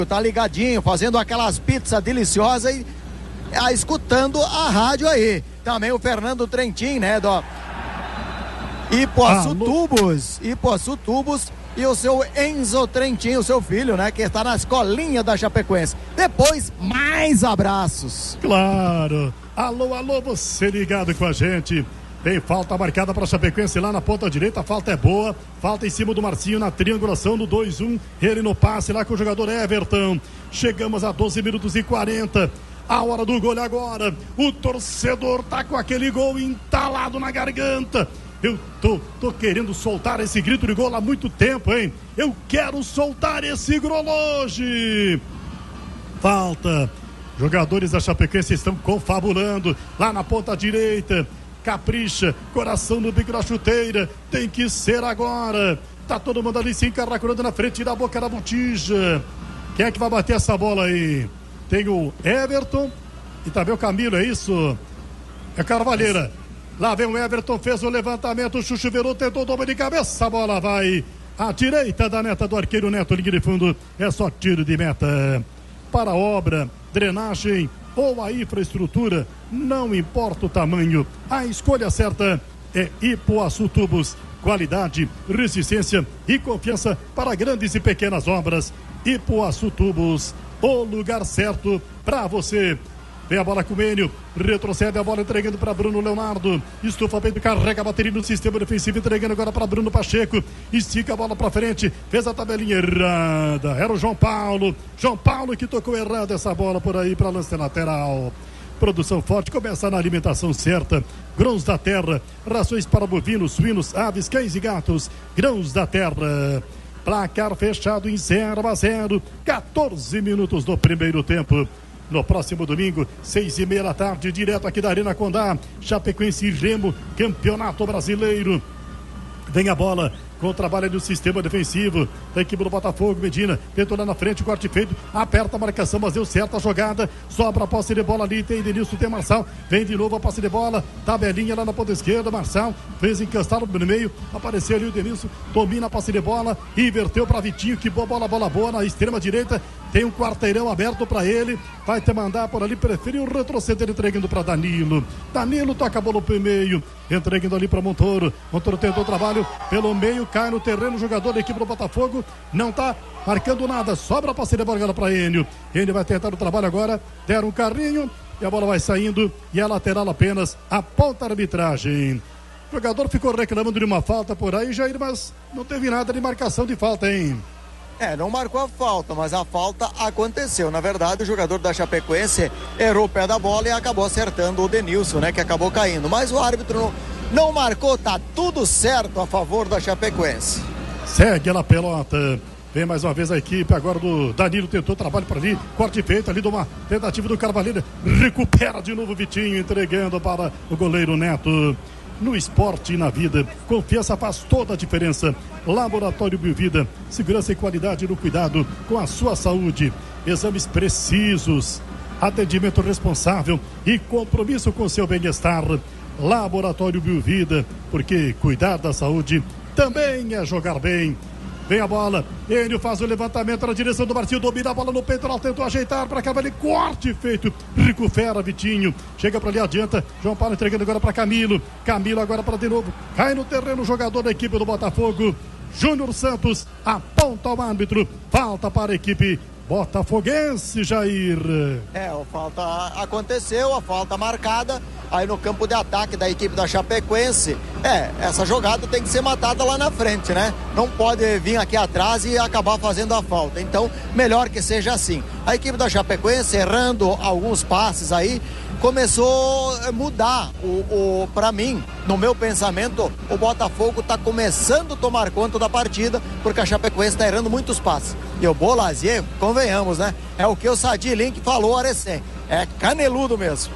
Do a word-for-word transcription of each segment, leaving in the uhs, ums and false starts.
tá ligadinho, fazendo aquelas pizzas deliciosas e ah, escutando a rádio aí. Também o Fernando Trentin, né, do Ipuaçu Tubos, Ipuaçu Tubos, e o seu Enzo Trentin, o seu filho, né, que está na escolinha da Chapecoense. Depois, mais abraços. Claro. Alô, alô, você ligado com a gente. Tem falta marcada para a Chapecoense lá na ponta direita, a falta é boa, falta em cima do Marcinho na triangulação do dois um, ele no passe lá com o jogador Everton. Chegamos a doze minutos e quarenta, a hora do gol agora, o torcedor tá com aquele gol entalado na garganta. Eu tô, tô querendo soltar esse grito de gol há muito tempo, hein? Eu quero soltar esse gol hoje. Falta, jogadores da Chapecoense estão confabulando lá na ponta direita. Capricha, coração no bico da chuteira, tem que ser agora. Tá todo mundo ali se encaracurando na frente da boca da botija. Quem é que vai bater essa bola aí? Tem o Everton e também o Camilo, é isso? É Carvalheira. Lá vem o Everton, fez o levantamento, o Chuchu virou, tentou o dobro de cabeça, a bola vai à direita da meta do arqueiro Neto, linha de fundo, é só tiro de meta. Para a obra, drenagem ou a infraestrutura, não importa o tamanho, a escolha certa é Ipuaçu Tubos. Qualidade, resistência e confiança para grandes e pequenas obras. Ipuaçu Tubos, o lugar certo para você. Vem a bola com o Enio, retrocede a bola entregando para Bruno Leonardo, estufa peito, carrega a bateria no sistema defensivo, entregando agora para Bruno Pacheco, estica a bola para frente, fez a tabelinha errada, era o João Paulo, João Paulo que tocou errado essa bola por aí para lance lateral. Produção forte, começa na alimentação certa, grãos da terra, rações para bovinos, suínos, aves, cães e gatos, grãos da terra. Placar fechado em zero a zero, quatorze minutos do primeiro tempo. No próximo domingo, seis e meia da tarde, direto aqui da Arena Condá, Chapecoense e Remo, Campeonato Brasileiro. Vem a bola com o trabalho do sistema defensivo da equipe do Botafogo. Medina tentou lá na frente, corte feito, aperta a marcação, mas deu certa a jogada, sobra a posse de bola ali, tem Denilson, tem Marçal, vem de novo a posse de bola, tabelinha lá na ponta esquerda, Marçal fez encostado no meio, apareceu ali o Denilson, domina a posse de bola, inverteu para Vitinho, que boa bola, bola boa na extrema direita, tem um quarteirão aberto para ele, vai te mandar por ali, preferiu retroceder, entregando para Danilo, Danilo toca a bola pro meio, entregando ali para Montoro, Montoro tentou o trabalho pelo meio, cai no terreno, o jogador da equipe do Botafogo não tá marcando nada, sobra a posse de bola para Enio, Enio vai tentar o trabalho agora, deram um carrinho e a bola vai saindo e a lateral apenas aponta a arbitragem. O jogador ficou reclamando de uma falta por aí, Jair, mas não teve nada de marcação de falta, hein? É, não marcou a falta, mas a falta aconteceu. Na verdade, o jogador da Chapecoense errou o pé da bola e acabou acertando o Denilson, né, que acabou caindo. Mas o árbitro não, não marcou, tá tudo certo a favor da Chapecoense. Segue ela a pelota. Vem mais uma vez a equipe agora do Danilo, tentou trabalho para ali, corte feito ali de uma tentativa do Carvalheira, recupera de novo o Vitinho, entregando para o goleiro Neto. No esporte e na vida, confiança faz toda a diferença. Laboratório Biovida, segurança e qualidade no cuidado com a sua saúde. Exames precisos, atendimento responsável e compromisso com seu bem-estar. Laboratório Biovida, porque cuidar da saúde também é jogar bem. Vem a bola, Enio faz o levantamento na direção do Marcinho, domina a bola no peito, tentou ajeitar para cá, ele corte feito, recupera Vitinho, chega para ali, adianta, João Paulo entregando agora para Camilo, Camilo agora para de novo, cai no terreno o jogador da equipe do Botafogo, Júnior Santos, aponta ao árbitro, falta para a equipe botafoguense, Jair. É, a falta aconteceu, a falta marcada aí no campo de ataque da equipe da Chapecoense. É, essa jogada tem que ser matada lá na frente, né? Não pode vir aqui atrás e acabar fazendo a falta. Então, melhor que seja assim. A equipe da Chapecoense, errando alguns passes aí, começou a mudar o, o para mim, no meu pensamento, o Botafogo tá começando a tomar conta da partida, porque a Chapecoense tá errando muitos passes. E o Bolazier, convenhamos, né? É o que o Sadi Link falou a recém. É caneludo mesmo.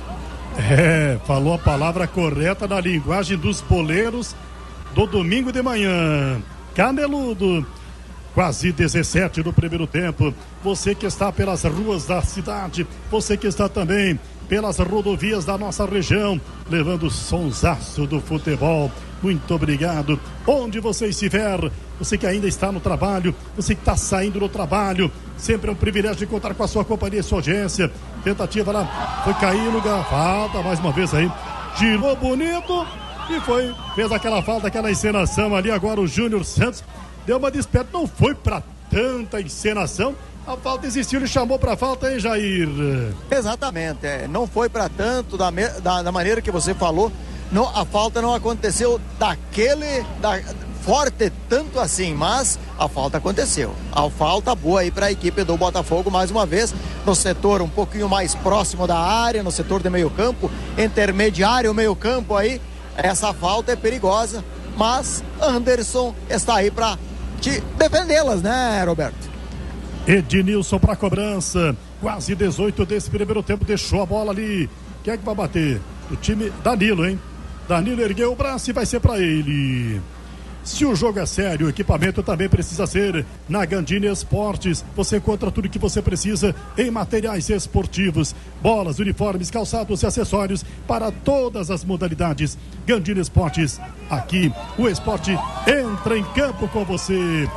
É, falou a palavra correta na linguagem dos boleiros do domingo de manhã. Caneludo. Quase dezessete no primeiro tempo. Você que está pelas ruas da cidade, você que está também pelas rodovias da nossa região, levando o sonsaço do futebol. muito obrigado. Onde você estiver, você que ainda está no trabalho, você que está saindo do trabalho, sempre é um privilégio de contar com a sua companhia e sua audiência. Tentativa lá, foi caindo, falta mais uma vez aí, girou bonito e foi, fez aquela falta, aquela encenação ali. Agora o Júnior Santos deu uma desperta, não foi para tanta encenação. A falta existiu, ele chamou para falta, hein, Jair? Exatamente, é, não foi para tanto, da, me, da, da maneira que você falou, não, a falta não aconteceu daquele, da, forte tanto assim, mas a falta aconteceu. A falta boa aí para a equipe do Botafogo, mais uma vez, no setor um pouquinho mais próximo da área, no setor de meio campo, intermediário meio campo aí, essa falta é perigosa, mas Anderson está aí para te defendê-las, né, Roberto? Ednilson para cobrança, quase dezoito desse primeiro tempo, deixou a bola ali. Quem é que vai bater? O time Danilo, hein? Danilo ergueu o braço e vai ser para ele. Se o jogo é sério, o equipamento também precisa ser na Gandini Esportes. Você encontra tudo que você precisa em materiais esportivos, bolas, uniformes, calçados e acessórios para todas as modalidades. Gandini Esportes, aqui o esporte entra em campo com você.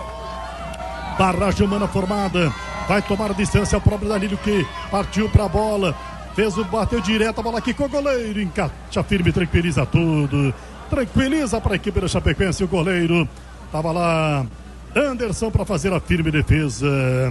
Barragem humana formada, vai tomar a distância o próprio Danilo, que partiu para a bola, fez o bateu direto, a bola aqui com o goleiro, encaixa firme, tranquiliza tudo, tranquiliza para a equipe da Chapecoense. O goleiro estava lá, Anderson, para fazer a firme defesa.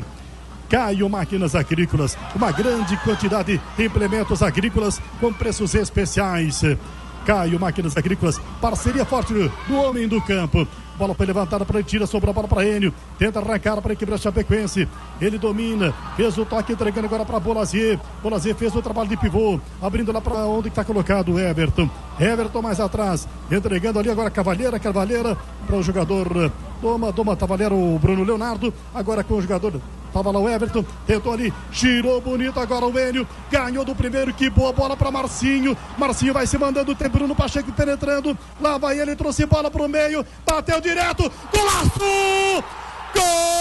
Caio Máquinas Agrícolas, uma grande quantidade de implementos agrícolas com preços especiais. Caio Máquinas Agrícolas, parceria forte do homem do campo. Bola foi levantada para ele, tira, sobrou a bola para Enio, tenta arrancar para a equipe da Chapecoense, ele domina, fez o toque, entregando agora para Bolazier. Bolazier fez o trabalho de pivô, abrindo lá para onde está colocado o Everton. Everton mais atrás, entregando ali agora Cavalheira, Cavalheira para o jogador Doma, Doma Cavalheira, o Bruno Leonardo, agora com o jogador, estava lá o Everton, tentou ali, girou bonito, agora o Enio, ganhou do primeiro, que boa bola para Marcinho, Marcinho vai se mandando, tem Bruno Pacheco penetrando, lá vai ele, trouxe bola para o meio, bateu direto, golaço! Gol!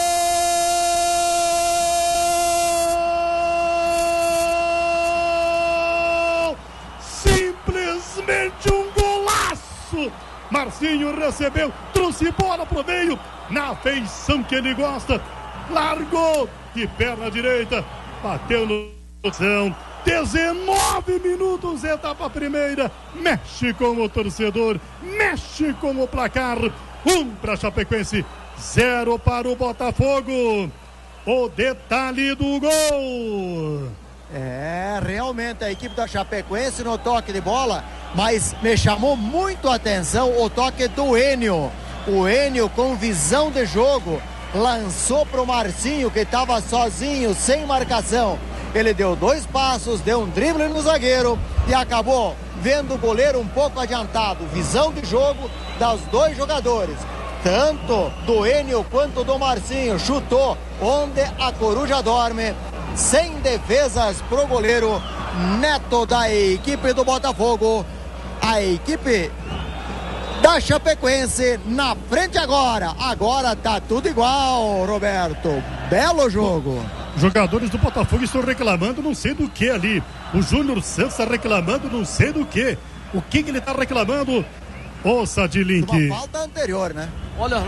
Simplesmente um golaço! Marcinho recebeu, trouxe bola pro meio, na feição que ele gosta, largou de perna direita, bateu no chão. dezenove minutos, etapa primeira, mexe com o torcedor, mexe com o placar. Um para Chapecoense, zero para o Botafogo. O detalhe do gol. É, realmente a equipe da Chapecoense no toque de bola, mas me chamou muito a atenção o toque do Enio. O Enio, com visão de jogo, lançou para o Marcinho, que estava sozinho, sem marcação. Ele deu dois passos, deu um drible no zagueiro e acabou vendo o goleiro um pouco adiantado. Visão de jogo dos dois jogadores, tanto do Enio quanto do Marcinho. Chutou onde a coruja dorme, sem defesas pro goleiro Neto da equipe do Botafogo. A equipe da Chapecoense na frente agora. Agora tá tudo igual, Roberto. Belo jogo. Jogadores do Botafogo estão reclamando não sei do que ali. O Júnior Santos está reclamando não sei do que. O que que ele está reclamando? Ouça de Link. Uma falta anterior, né? Olha,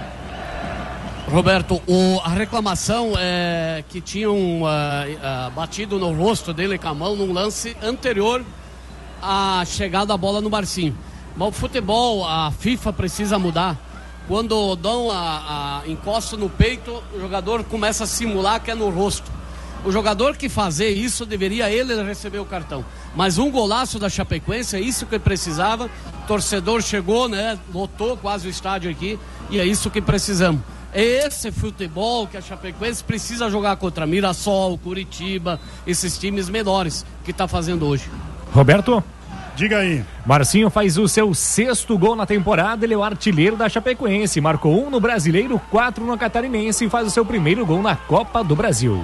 Roberto, o, a reclamação é que tinham uh, uh, batido no rosto dele com a mão num lance anterior à chegada da bola no Marcinho. Mas o futebol, a FIFA precisa mudar. Quando dão a, a encosta no peito, o jogador começa a simular que é no rosto. O jogador que fazer isso, deveria ele receber o cartão. Mas um golaço da Chapecoense, é isso que precisava. O torcedor chegou, né, lotou quase o estádio aqui, e é isso que precisamos. É esse futebol que a Chapecoense precisa jogar contra Mirassol, Curitiba, esses times menores que está fazendo hoje. Roberto? Diga aí. Marcinho faz o seu sexto gol na temporada, ele é o artilheiro da Chapecoense, marcou um no Brasileiro, quatro no Catarinense e faz o seu primeiro gol na Copa do Brasil.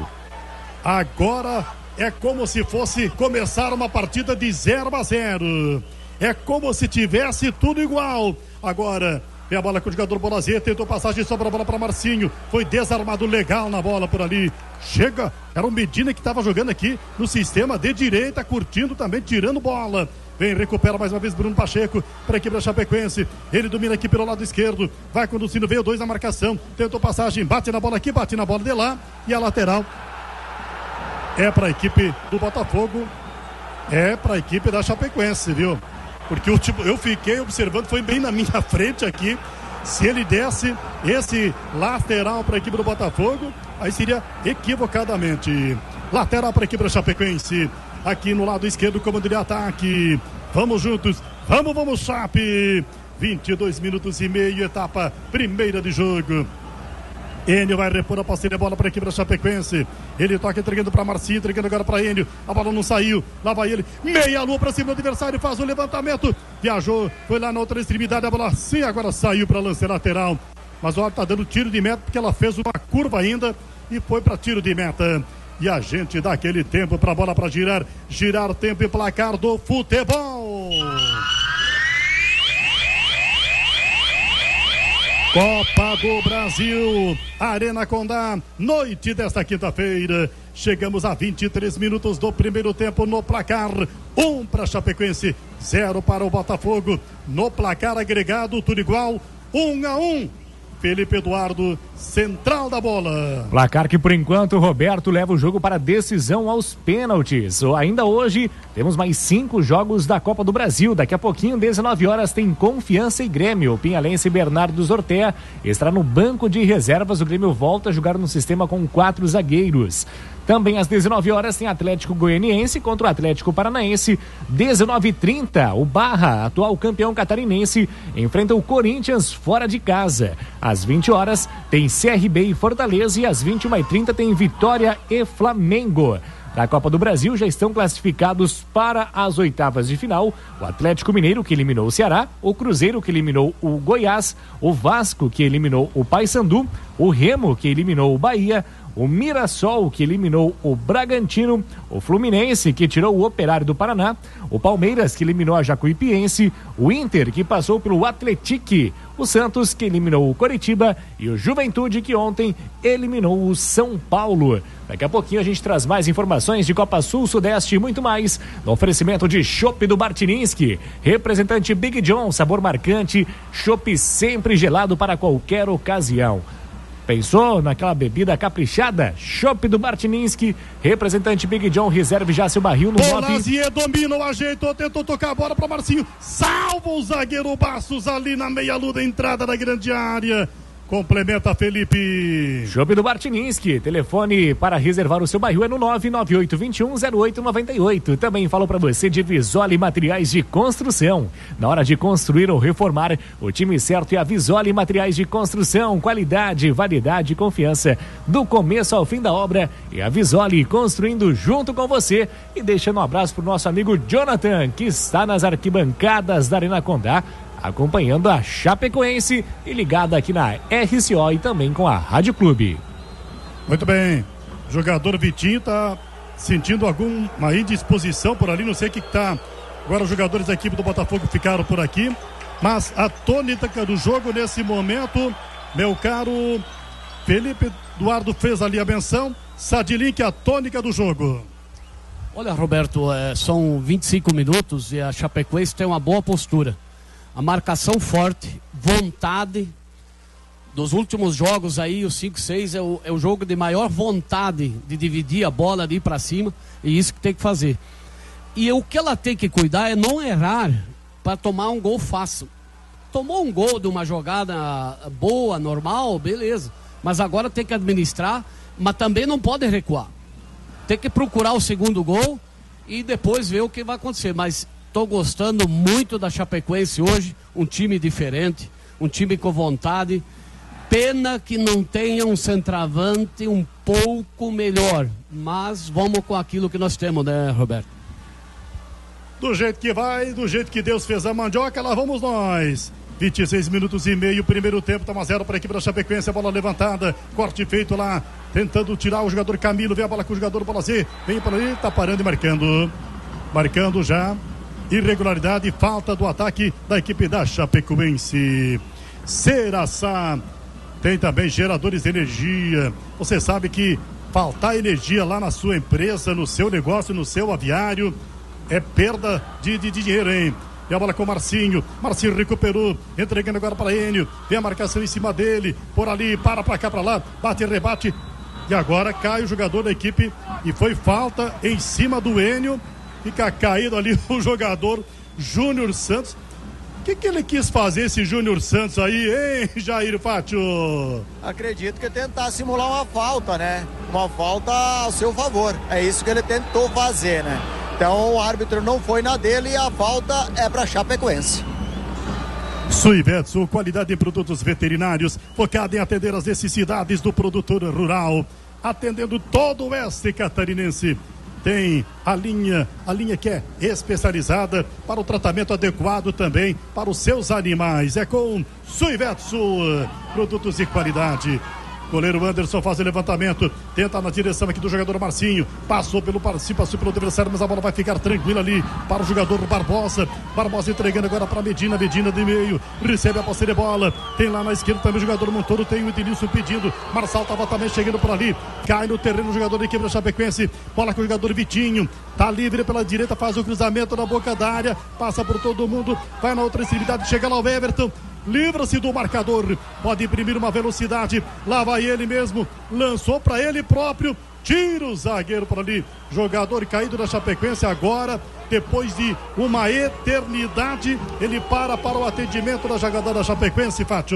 Agora é como se fosse começar uma partida de zero a zero. É como se tivesse tudo igual. Agora vem a bola com o jogador Bolazier, tentou passagem, sobra a bola para Marcinho, foi desarmado legal na bola por ali. Chega, era o Medina que estava jogando aqui no sistema de direita, curtindo também, tirando bola. Vem, recupera mais uma vez Bruno Pacheco para a equipe da Chapecoense. Ele domina aqui pelo lado esquerdo. Vai conduzindo, veio dois na marcação. Tentou passagem, bate na bola aqui, bate na bola de lá. E a lateral é para a equipe do Botafogo. É para a equipe da Chapecoense, viu? Porque o tipo, eu fiquei observando, foi bem na minha frente aqui. Se ele desse esse lateral para a equipe do Botafogo, aí seria equivocadamente. Lateral para a equipe da Chapecoense. Aqui no lado esquerdo, comando de ataque. Vamos juntos. Vamos, vamos, Chape. vinte e dois minutos e meio, etapa primeira de jogo. Enio vai repor a posse de bola para a equipe da Chapecoense. Ele toca entregando para Marcinho, entregando agora para Enio. A bola não saiu. Lá vai ele. Meia lua para cima do adversário. Faz o levantamento. Viajou. Foi lá na outra extremidade. A bola sim, agora saiu para lance lateral. Mas olha, tá dando tiro de meta porque ela fez uma curva ainda e foi para tiro de meta. E a gente dá aquele tempo para a bola para girar. Girar o tempo e placar do futebol. Copa do Brasil, Arena Condá, noite desta quinta-feira. Chegamos a vinte e três minutos do primeiro tempo no placar. Um para Chapecoense, zero para o Botafogo. No placar agregado, tudo igual, um a um. Felipe Eduardo, central da bola. Placar que por enquanto Roberto leva o jogo para decisão aos pênaltis. Ainda hoje temos mais cinco jogos da Copa do Brasil. Daqui a pouquinho, dezenove horas, tem Confiança e Grêmio. O pinhalense Bernardo Zortea estará no banco de reservas. O Grêmio volta a jogar no sistema com quatro zagueiros. Também às dezenove horas tem Atlético Goianiense contra o Atlético Paranaense. dezenove e trinta, o Barra, atual campeão catarinense, enfrenta o Corinthians fora de casa. Às vinte horas tem C R B e Fortaleza e às vinte e uma e trinta tem Vitória e Flamengo. Da Copa do Brasil já estão classificados para as oitavas de final o Atlético Mineiro, que eliminou o Ceará, o Cruzeiro, que eliminou o Goiás, o Vasco, que eliminou o Paysandu, o Remo, que eliminou o Bahia, o Mirassol, que eliminou o Bragantino, o Fluminense, que tirou o Operário do Paraná, o Palmeiras, que eliminou a Jacuipiense, o Inter, que passou pelo Atlético, o Santos, que eliminou o Coritiba e o Juventude, que ontem eliminou o São Paulo. Daqui a pouquinho a gente traz mais informações de Copa Sul, Sudeste e muito mais no oferecimento de Chopp do Bartininsky, representante Big John, sabor marcante, chopp sempre gelado para qualquer ocasião. Pensou naquela bebida caprichada? Chopp do Bartininsky, representante Big John, reserve já seu barril no nove. Bolazier dominou, ajeitou, tentou tocar a bola para Marcinho. Salva o zagueiro Bastos ali na meia-lua da entrada da grande área. Complementa Felipe. Chopp do Bartininsky, telefone para reservar o seu barril é no nove nove oito dois um zero oito nove oito. Também falo para você de Visoli Materiais de Construção. Na hora de construir ou reformar, o time certo é a Visoli Materiais de Construção. Qualidade, variedade e confiança do começo ao fim da obra. E a Visoli construindo junto com você. E deixando um abraço pro nosso amigo Jonathan, que está nas arquibancadas da Arena Condá, acompanhando a Chapecoense e ligado aqui na R C O e também com a Rádio Clube. Muito bem, jogador Vitinho tá sentindo alguma indisposição por ali, não sei o que tá. Agora os jogadores da equipe do Botafogo ficaram por aqui, mas a tônica do jogo nesse momento, meu caro Felipe Eduardo fez ali a menção, Sadilink, a tônica do jogo. Olha, Roberto, é, são vinte e cinco minutos e a Chapecoense tem uma boa postura. A marcação forte, vontade. Dos últimos jogos aí, o cinco seis é o, é o jogo de maior vontade de dividir a bola, de ir para cima. E isso que tem que fazer. E o que ela tem que cuidar é não errar para tomar um gol fácil. Tomou um gol de uma jogada boa, normal, beleza. Mas agora tem que administrar, mas também não pode recuar. Tem que procurar o segundo gol e depois ver o que vai acontecer. Mas estou gostando muito da Chapecoense hoje, um time diferente, um time com vontade. Pena que não tenha um centroavante um pouco melhor, mas vamos com aquilo que nós temos, né, Roberto? Do jeito que vai, do jeito que Deus fez a mandioca, lá vamos nós. vinte e seis minutos e meio, primeiro tempo, tá uma zero para a equipe da Chapecoense, a bola levantada, corte feito lá, tentando tirar o jogador Camilo, vem a bola com o jogador Bola Z, vem para ali, tá parando e marcando, marcando já. Irregularidade e falta do ataque da equipe da Chapecoense. Seraçá tem também geradores de energia. Você sabe que faltar energia lá na sua empresa, no seu negócio, no seu aviário, é perda de, de, de dinheiro, hein? E a bola com o Marcinho. Marcinho recuperou, entregando agora para Enio. Vem a marcação em cima dele. Por ali, para pra cá, pra lá. Bate, rebate. E agora cai o jogador da equipe. E foi falta em cima do Enio. Fica caído ali o jogador Júnior Santos. O que, que ele quis fazer, esse Júnior Santos aí, hein, Jair Fátio? Acredito que tentar simular uma falta, né? Uma falta ao seu favor. É isso que ele tentou fazer, né? Então o árbitro não foi na dele e a falta é para Chapecoense. Suivetsu, qualidade em produtos veterinários, focada em atender as necessidades do produtor rural, atendendo todo o oeste catarinense. Tem a linha, a linha que é especializada para o tratamento adequado também para os seus animais. É com Suivetsu, produtos de qualidade. Goleiro Anderson faz o levantamento, tenta na direção aqui do jogador Marcinho, passou pelo participio, passou pelo adversário, mas a bola vai ficar tranquila ali para o jogador Barbosa. Barbosa entregando agora para Medina, Medina de meio, recebe a posse de bola, tem lá na esquerda também o jogador Montoro, tem o Edilson pedindo, Marçal estava também chegando por ali, cai no terreno o jogador da equipe da Chapecoense, bola com o jogador Vitinho, tá livre pela direita, faz o cruzamento na boca da área, passa por todo mundo, vai na outra extremidade, chega lá o Everton, livra-se do marcador, pode imprimir uma velocidade, lá vai ele mesmo, lançou para ele próprio, tira o zagueiro para ali, jogador caído da Chapecoense agora, depois de uma eternidade, ele para para o atendimento da jogada da Chapecoense, Fátio.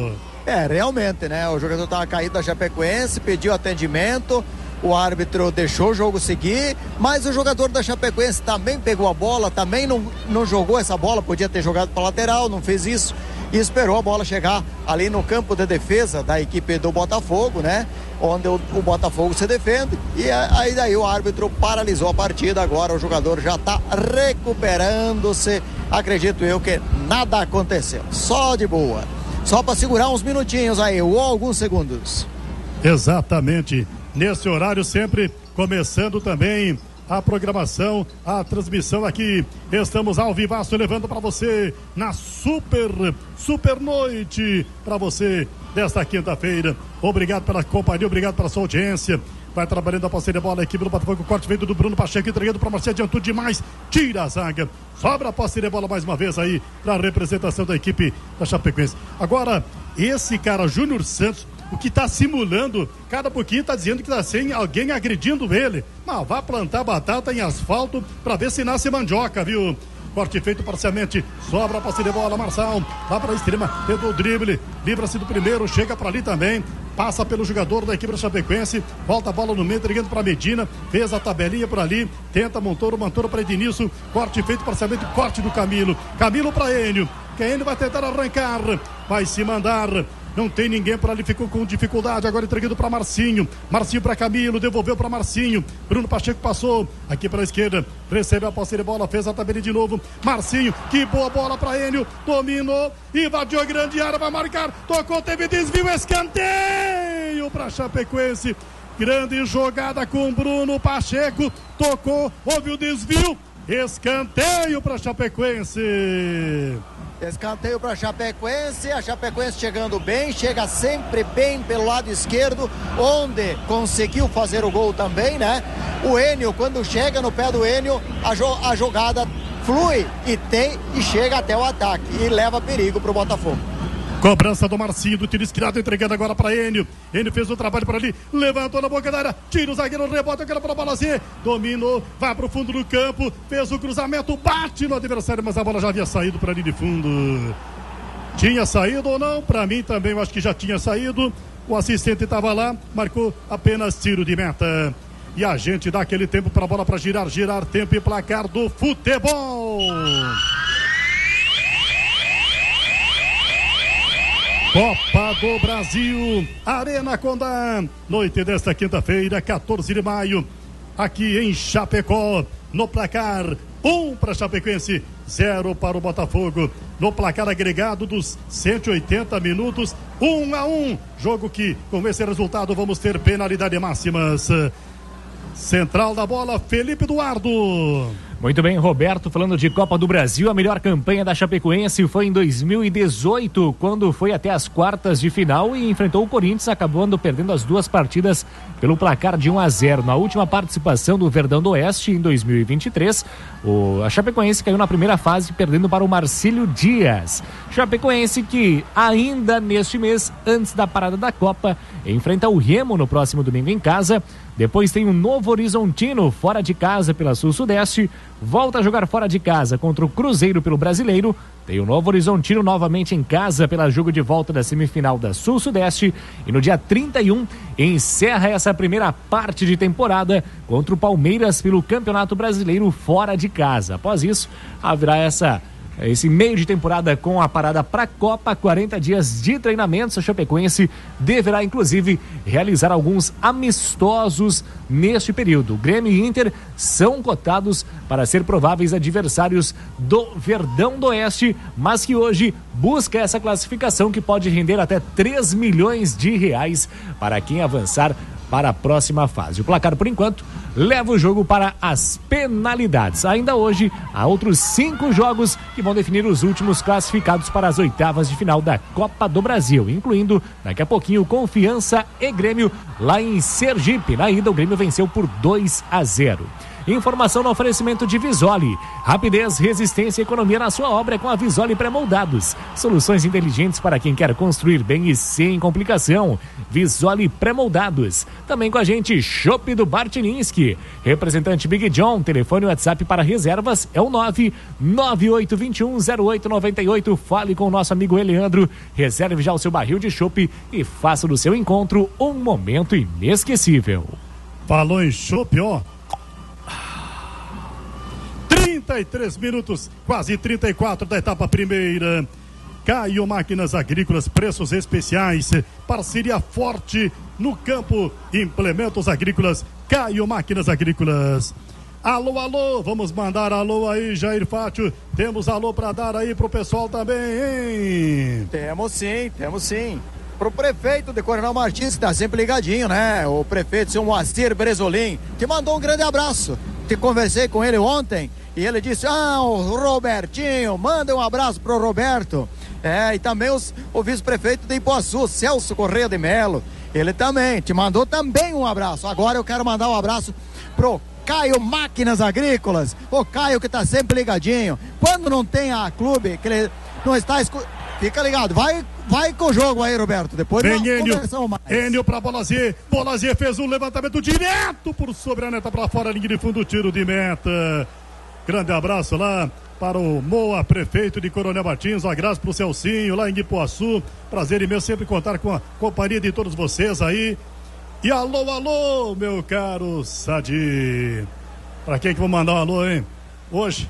É, realmente, né, o jogador estava caído da Chapecoense, pediu atendimento, o árbitro deixou o jogo seguir, mas o jogador da Chapecoense também pegou a bola, também não, não jogou essa bola, podia ter jogado para lateral, não fez isso, e esperou a bola chegar ali no campo de defesa da equipe do Botafogo, né? Onde o, o Botafogo se defende, e aí daí o árbitro paralisou a partida, agora o jogador já está recuperando-se, acredito eu que nada aconteceu, só de boa, só para segurar uns minutinhos aí, ou alguns segundos. Exatamente, nesse horário sempre começando também a programação, a transmissão aqui. Estamos ao vivaço levando para você na super, super noite para você desta quinta-feira. Obrigado pela companhia, obrigado pela sua audiência. Vai trabalhando a parceria de bola, a equipe do Botafogo, corte feito do Bruno Pacheco, entregando para Marcelo, adiantou demais, tira a zaga, sobra a parceria de bola mais uma vez aí para a representação da equipe da Chapecoense. Agora, esse cara, Júnior Santos, o que está simulando, cada pouquinho está dizendo que está sem alguém agredindo ele. Mas vá plantar batata em asfalto para ver se nasce mandioca, viu? Corte feito parcialmente, sobra a posse de bola, Marçal, lá para a extrema, tentou o drible, livra-se do primeiro, chega para ali também, passa pelo jogador da equipe da Chapecoense, volta a bola no meio, entregando para Medina, fez a tabelinha por ali, tenta Montoro, Montoro para Ednilson, corte feito parcialmente, corte do Camilo, Camilo para Enio, que Enio vai tentar arrancar, vai se mandar, não tem ninguém por ali, ficou com dificuldade, agora entregando para Marcinho, Marcinho para Camilo, devolveu para Marcinho, Bruno Pacheco passou, aqui para a esquerda, recebe a posse de bola, fez a tabela de novo, Marcinho, que boa bola para Enio, dominou, invadiu a grande área, vai marcar, tocou, teve desvio, escanteio para Chapecoense, grande jogada com Bruno Pacheco, tocou, houve o desvio, escanteio para Chapecoense. Escanteio para a Chapecoense, a Chapecoense chegando bem, chega sempre bem pelo lado esquerdo, onde conseguiu fazer o gol também, né? O Enio, quando chega no pé do Enio, a, jo a jogada flui e tem e chega até o ataque e leva perigo para o Botafogo. Cobrança do Marcinho, do tiro esquerdo, entregando agora para Enio. Enio fez o trabalho por ali, levantou na boca da área, tira o zagueiro, rebota aquela para a bola Z, dominou, vai para o fundo do campo, fez o cruzamento, bate no adversário, mas a bola já havia saído para ali de fundo. Tinha saído ou não? Para mim também, eu acho que já tinha saído. O assistente estava lá, marcou apenas tiro de meta. E a gente dá aquele tempo para a bola para girar, girar, tempo e placar do futebol. Copa do Brasil, Arena Condá, noite desta quinta-feira, quatorze de maio, aqui em Chapecó, no placar, um para Chapecoense, zero para o Botafogo, no placar agregado dos cento e oitenta minutos, um a um, jogo que, com esse resultado, vamos ter penalidade máximas. Central da bola, Felipe Eduardo. Muito bem, Roberto, falando de Copa do Brasil, a melhor campanha da Chapecoense foi em dois mil e dezoito, quando foi até as quartas de final e enfrentou o Corinthians, acabando perdendo as duas partidas pelo placar de um a zero. Na última participação do Verdão do Oeste, em dois mil e vinte e três, o, a Chapecoense caiu na primeira fase, perdendo para o Marcílio Dias. Chapecoense que ainda neste mês, antes da parada da Copa, enfrenta o Remo no próximo domingo em casa. Depois tem o Novo Horizontino fora de casa pela Sul-Sudeste, volta a jogar fora de casa contra o Cruzeiro pelo Brasileiro, tem o Novo Horizontino novamente em casa pela jogo de volta da semifinal da Sul-Sudeste e no dia trinta e um encerra essa primeira parte de temporada contra o Palmeiras pelo Campeonato Brasileiro fora de casa. Após isso, haverá essa esse meio de temporada com a parada para a Copa, quarenta dias de treinamento. A Chapecoense deverá inclusive realizar alguns amistosos neste período. O Grêmio e Inter são cotados para ser prováveis adversários do Verdão do Oeste, mas que hoje busca essa classificação que pode render até três milhões de reais para quem avançar para a próxima fase. O placar, por enquanto, leva o jogo para as penalidades. Ainda hoje, há outros cinco jogos que vão definir os últimos classificados para as oitavas de final da Copa do Brasil, incluindo, daqui a pouquinho, Confiança e Grêmio lá em Sergipe. Na ida, o Grêmio venceu por dois a zero. Informação no oferecimento de Visoli. Rapidez, resistência e economia na sua obra é com a Visoli Pré-Moldados. Soluções inteligentes para quem quer construir bem e sem complicação. Visoli Pré-Moldados. Também com a gente, Chopp do Bartininsky. Representante Big John, telefone e WhatsApp para reservas é o nove nove oito dois um zero oito nove oito. Fale com o nosso amigo Eleandro. Reserve já o seu barril de chopp e faça do seu encontro um momento inesquecível. Falou em chopp, ó. trinta e três minutos, quase trinta e quatro da etapa primeira. Caio Máquinas Agrícolas, preços especiais, parceria forte no campo, implementos agrícolas, Caio Máquinas Agrícolas. Alô, alô, vamos mandar alô aí, Jair Fátio. Temos alô para dar aí pro pessoal também, hein? Temos sim, temos sim. Pro prefeito de Coronel Martins, que tá sempre ligadinho, né? O prefeito, seu Moacir Bresolim, que mandou um grande abraço. Que conversei com ele ontem e ele disse: ah, o Robertinho, manda um abraço pro Roberto. É, e também os, o vice-prefeito de Ipuaçu, Celso Correia de Melo, ele também te mandou também um abraço. Agora eu quero mandar um abraço pro Caio Máquinas Agrícolas, o Caio que tá sempre ligadinho. Quando não tem a clube, que ele não está escu... fica ligado, vai, vai com o jogo aí, Roberto, depois vem não conversamos mais. Enio pra Bolazier, Bolazier fez um levantamento direto por sobre a neta, pra fora, linha de fundo, tiro de meta. Grande abraço lá para o Moa, prefeito de Coronel Martins, um abraço pro Celcinho lá em Ipuaçu, prazer imenso sempre contar com a companhia de todos vocês aí. E alô, alô, meu caro Sadi. Pra quem que vou mandar um alô, hein? Hoje.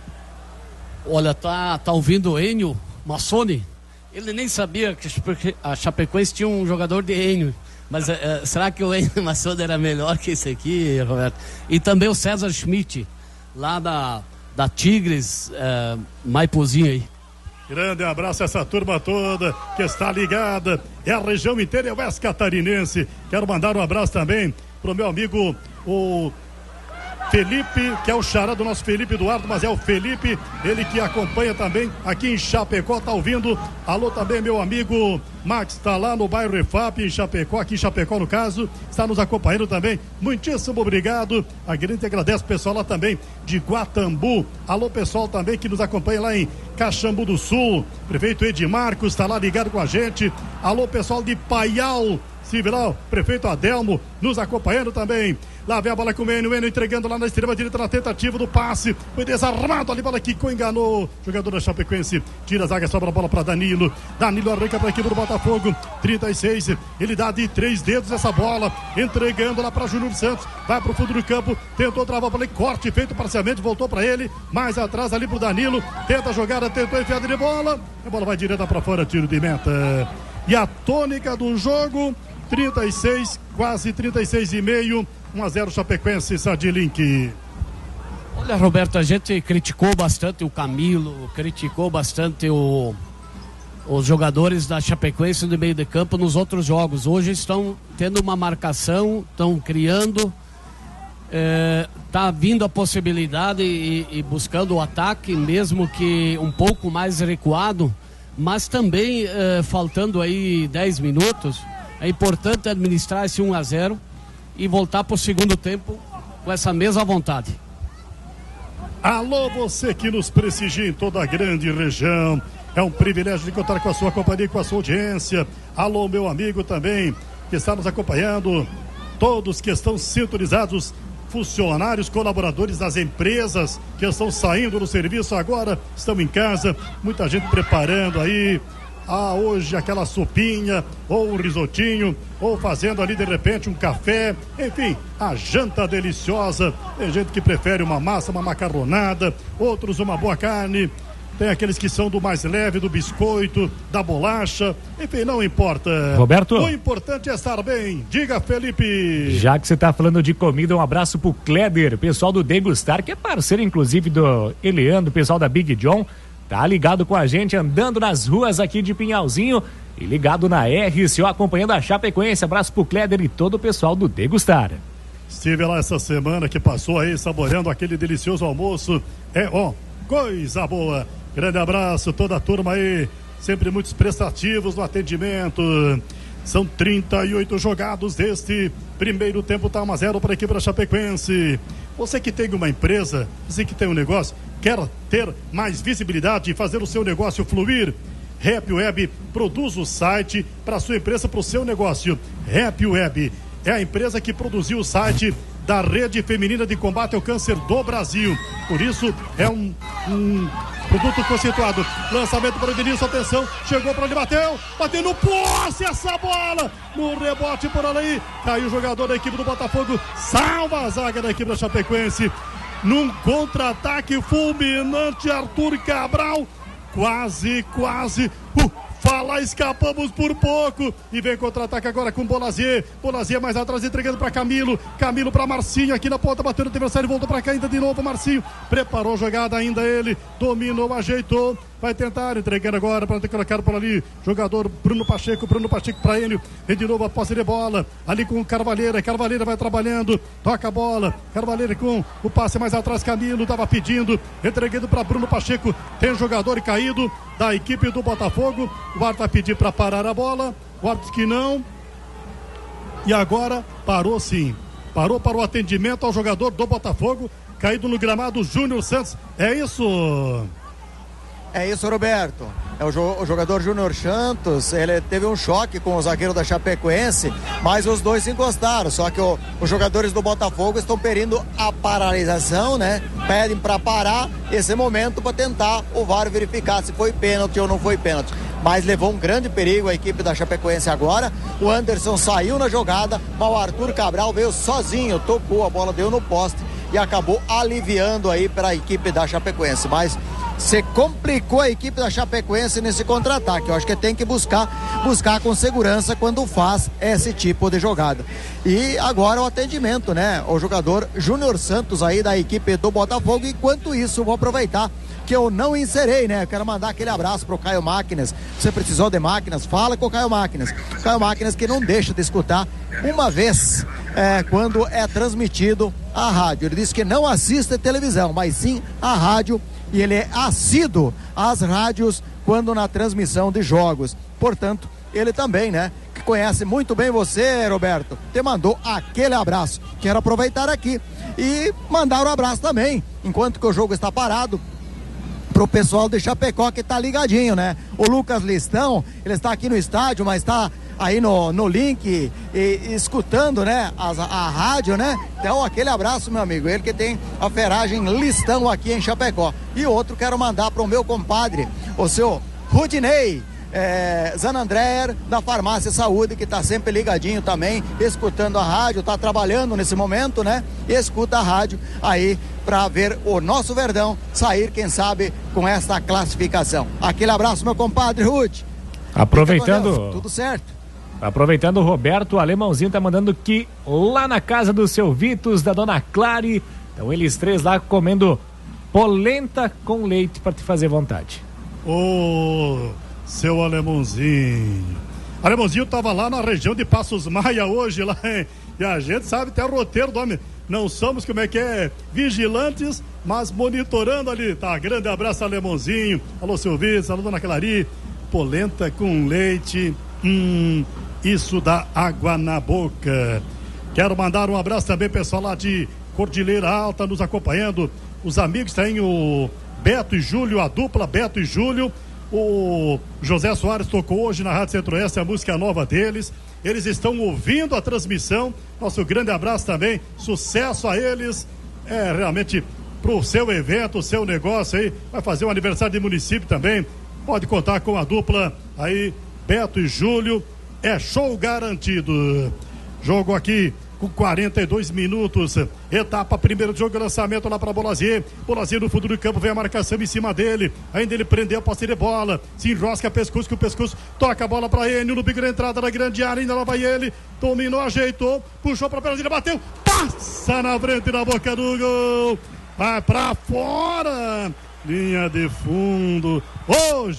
Olha, tá, tá ouvindo o Enio Massoni? Ele nem sabia que a Chapecoense tinha um jogador de Enio. Mas uh, será que o Enio Massoni era melhor que esse aqui, Roberto? E também o César Schmidt, lá da, da Tigres, uh, Maipozinho aí. Grande abraço a essa turma toda que está ligada. É a região inteira, é o Oeste Catarinense. Quero mandar um abraço também pro meu amigo, o Felipe, que é o xará do nosso Felipe Eduardo, mas é o Felipe, ele que acompanha também aqui em Chapecó, tá ouvindo. Alô também, meu amigo Max, tá lá no bairro Refap, em Chapecó, aqui em Chapecó no caso, está nos acompanhando também. Muitíssimo obrigado. A gente agradece o pessoal lá também de Guatambu. Alô, pessoal também que nos acompanha lá em Caxambu do Sul. Prefeito Edmarcos está lá ligado com a gente. Alô, pessoal de Paial, Civilal, prefeito Adelmo nos acompanhando também. Lá vem a bola com o Enio, Enio entregando lá na extrema direita na tentativa do passe. Foi desarmado ali, bola que enganou. Jogador da Chapecoense, tira a zaga, sobra a bola para Danilo. Danilo arranca para a equipe do Botafogo. trinta e seis, ele dá de três dedos essa bola, entregando lá para Júnior Santos. Vai para o fundo do campo, tentou travar a bola, corte feito parcialmente, voltou para ele. Mais atrás ali para o Danilo. Tenta a jogada, tentou enfiada de bola. A bola vai direta para fora, tiro de meta. E a tônica do jogo, trinta e seis, quase trinta e seis e meio. um a zero Chapecoense, Sadilink. Olha, Roberto, a gente criticou bastante o Camilo, criticou bastante o, os jogadores da Chapecoense do meio de campo nos outros jogos. Hoje estão tendo uma marcação, estão criando, é, tá vindo a possibilidade e, e buscando o ataque, mesmo que um pouco mais recuado, mas também eh, faltando aí dez minutos, é importante administrar esse um a zero e voltar para o segundo tempo com essa mesma vontade. Alô, você que nos prestigia em toda a grande região, é um privilégio de contar com a sua companhia e com a sua audiência. Alô, meu amigo também que está nos acompanhando, todos que estão sintonizados, funcionários, colaboradores das empresas que estão saindo do serviço agora, estão em casa, muita gente preparando aí, ah, hoje aquela sopinha, ou um risotinho, ou fazendo ali de repente um café, enfim, a janta deliciosa. Tem gente que prefere uma massa, uma macarronada, outros uma boa carne. Tem aqueles que são do mais leve, do biscoito, da bolacha, enfim, não importa. Roberto, o importante é estar bem. Diga, Felipe. Já que você está falando de comida, um abraço pro Kleber, pessoal do Degustar, que é parceiro inclusive do Eliandro, pessoal da Big John, tá ligado com a gente, andando nas ruas aqui de Pinhalzinho e ligado na R C O, acompanhando a Chapecoense. Abraço pro Kleber e todo o pessoal do Degustar. Estive lá essa semana que passou aí, saboreando aquele delicioso almoço. É, ó, coisa boa. Grande abraço, toda a turma aí, sempre muitos prestativos no atendimento. São trinta e oito jogados deste primeiro tempo, tá um a zero para a equipe da Chapecoense. Você que tem uma empresa, você que tem um negócio, quer ter mais visibilidade e fazer o seu negócio fluir? Happy Web produz o site para sua empresa, para o seu negócio. Happy Web é a empresa que produziu o site da Rede Feminina de Combate ao Câncer do Brasil. Por isso, é um, um produto conceituado. Lançamento para o Denilson, atenção, chegou para ele, bateu, bateu no poste essa bola, no rebote por ali, caiu o jogador da equipe do Botafogo, salva a zaga da equipe da Chapecoense, num contra-ataque fulminante, Arthur Cabral, quase, quase, uh, fala, escapamos por pouco, e vem contra-ataque agora com Bolazier, Bolazier mais atrás, entregando para Camilo, Camilo para Marcinho, aqui na ponta, bateu no adversário, voltou para cá ainda de novo, Marcinho, preparou a jogada ainda ele, dominou, ajeitou, vai tentar, entregando agora para ter colocado por ali, jogador Bruno Pacheco, Bruno Pacheco para ele, vem de novo a posse de bola, ali com o Carvalheira, Carvalheira vai trabalhando, toca a bola, Carvalheira com o passe mais atrás, Camilo estava pedindo, entregando para Bruno Pacheco, tem jogador caído da equipe do Botafogo, o árbitro vai pedir para parar a bola, o árbitro que não, e agora parou sim, parou para o atendimento ao jogador do Botafogo, caído no gramado, Júnior Santos, é isso? É isso, Roberto. É o, jo- o jogador Júnior Santos, ele teve um choque com o zagueiro da Chapecoense, mas os dois se encostaram, só que o, os jogadores do Botafogo estão pedindo a paralisação, né? Pedem para parar esse momento para tentar o V A R verificar se foi pênalti ou não foi pênalti. Mas levou um grande perigo a equipe da Chapecoense agora. O Anderson saiu na jogada, mas o Arthur Cabral veio sozinho, tocou, a bola deu no poste e acabou aliviando aí para a equipe da Chapecoense. Mas você complicou a equipe da Chapecoense nesse contra-ataque. Eu acho que tem que buscar, buscar com segurança quando faz esse tipo de jogada. E agora o atendimento, né? O jogador Júnior Santos aí da equipe do Botafogo. Enquanto isso, vou aproveitar que eu não inserei, né? Eu quero mandar aquele abraço pro Caio Máquinas. Você precisou de máquinas? Fala com o Caio Máquinas. Caio Máquinas que não deixa de escutar uma vez é, quando é transmitido a rádio. Ele disse que não assiste televisão, mas sim a rádio. E ele é assíduo às rádios quando na transmissão de jogos. Portanto, ele também, né? Que conhece muito bem você, Roberto, te mandou aquele abraço. Quero aproveitar aqui e mandar um abraço também, enquanto que o jogo está parado, pro pessoal de Chapecó que tá ligadinho, né? O Lucas Listão, ele está aqui no estádio, mas está aí no, no link e, e escutando, né? A, a rádio, né? Então, aquele abraço, meu amigo. Ele que tem a ferragem Listão aqui em Chapecó. E outro quero mandar pro meu compadre, o seu Rudinei é, Zanandréer, da Farmácia Saúde, que tá sempre ligadinho também, escutando a rádio, tá trabalhando nesse momento, né? E escuta a rádio aí para ver o nosso Verdão sair, quem sabe, com essa classificação. Aquele abraço, meu compadre Ruth. Aproveitando, tudo certo. Aproveitando, o Roberto, o alemãozinho tá mandando que lá na casa do seu Vitos, da dona Clary, então eles três lá comendo polenta com leite para te fazer vontade. Ô, seu alemãozinho. Alemãozinho tava lá na região de Passos Maia hoje, lá, hein? E a gente sabe até o roteiro do homem. não somos, como é que é, vigilantes, mas monitorando ali, tá? Grande abraço a Lemonzinho, alô seu Vitor, alô dona Clari, polenta com leite, hum, isso dá água na boca. Quero mandar um abraço também, pessoal lá de Cordilheira Alta, nos acompanhando, os amigos tem o Beto e Júlio, a dupla Beto e Júlio, o José Soares tocou hoje na Rádio Centro-Oeste a música nova deles, eles estão ouvindo a transmissão, nosso grande abraço também, sucesso a eles, é realmente pro seu evento, o seu negócio aí, vai fazer um aniversário de município também, pode contar com a dupla aí, Beto e Júlio, é show garantido. Jogo aqui com quarenta e dois minutos, etapa primeiro de jogo, lançamento lá para Bolazier, Bolazier no fundo do campo, vem a marcação em cima dele, ainda ele prendeu a posse de bola, se enrosca pescoço com o pescoço, toca a bola para Enio, no bico da entrada da grande área, ainda lá vai ele, dominou, ajeitou, puxou para perna, bateu, passa na frente da boca do gol, vai para fora, linha de fundo, ô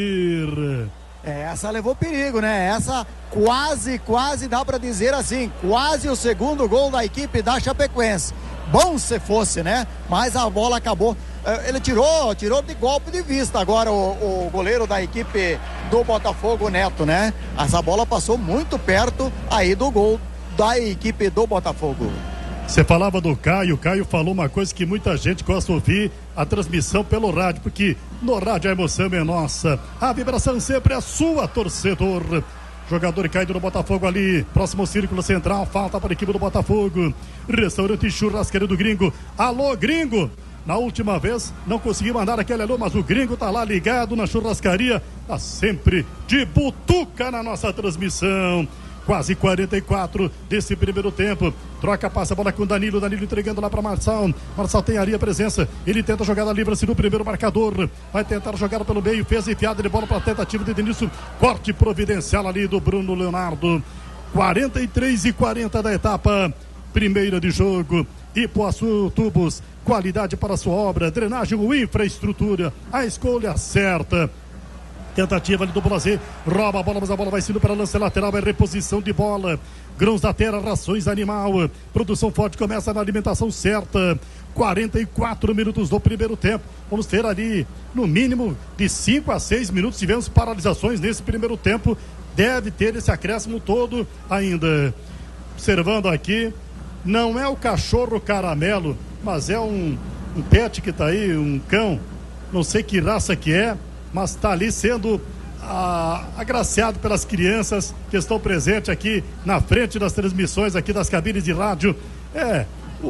Jair. É, essa levou perigo, né? Essa quase, quase dá pra dizer assim, quase o segundo gol da equipe da Chapecoense. Bom se fosse, né? Mas a bola acabou, ele tirou, tirou de golpe de vista agora o, o goleiro da equipe do Botafogo, Neto, né? Essa bola passou muito perto aí do gol da equipe do Botafogo. Você falava do Caio, o Caio falou uma coisa que muita gente gosta de ouvir, a transmissão pelo rádio, porque no rádio a emoção é nossa, a vibração sempre é sua, torcedor. Jogador caído no Botafogo ali, próximo círculo central, falta para a equipe do Botafogo. Restaurante Churrasqueira do Gringo, alô Gringo, na última vez não consegui mandar aquele alô, mas o Gringo tá lá ligado na churrascaria, tá sempre de butuca na nossa transmissão. Quase quarenta e quatro desse primeiro tempo. Troca, passa a bola com o Danilo. Danilo entregando lá para Marçal. Marçal tem ali a presença. Ele tenta jogar a livre-se no primeiro marcador. Vai tentar jogar pelo meio. Fez enfiada de bola para a tentativa de Denilson. Corte providencial ali do Bruno Leonardo. quarenta e três e quarenta da etapa primeira de jogo. Ipuaçu Tubos. Qualidade para a sua obra. Drenagem ou infraestrutura. A escolha certa. Tentativa ali do Bolazier, rouba a bola, mas a bola vai sendo para lance lateral, é reposição de bola. Grãos da terra, rações animal, produção forte, começa na alimentação certa. quarenta e quatro minutos do primeiro tempo, vamos ter ali no mínimo de cinco a seis minutos, tivemos paralisações nesse primeiro tempo, deve ter esse acréscimo todo ainda. Observando aqui, não é o cachorro caramelo, mas é um, um pet que está aí, um cão, não sei que raça que é, mas está ali sendo ah, agraciado pelas crianças que estão presentes aqui na frente das transmissões aqui das cabines de rádio. É,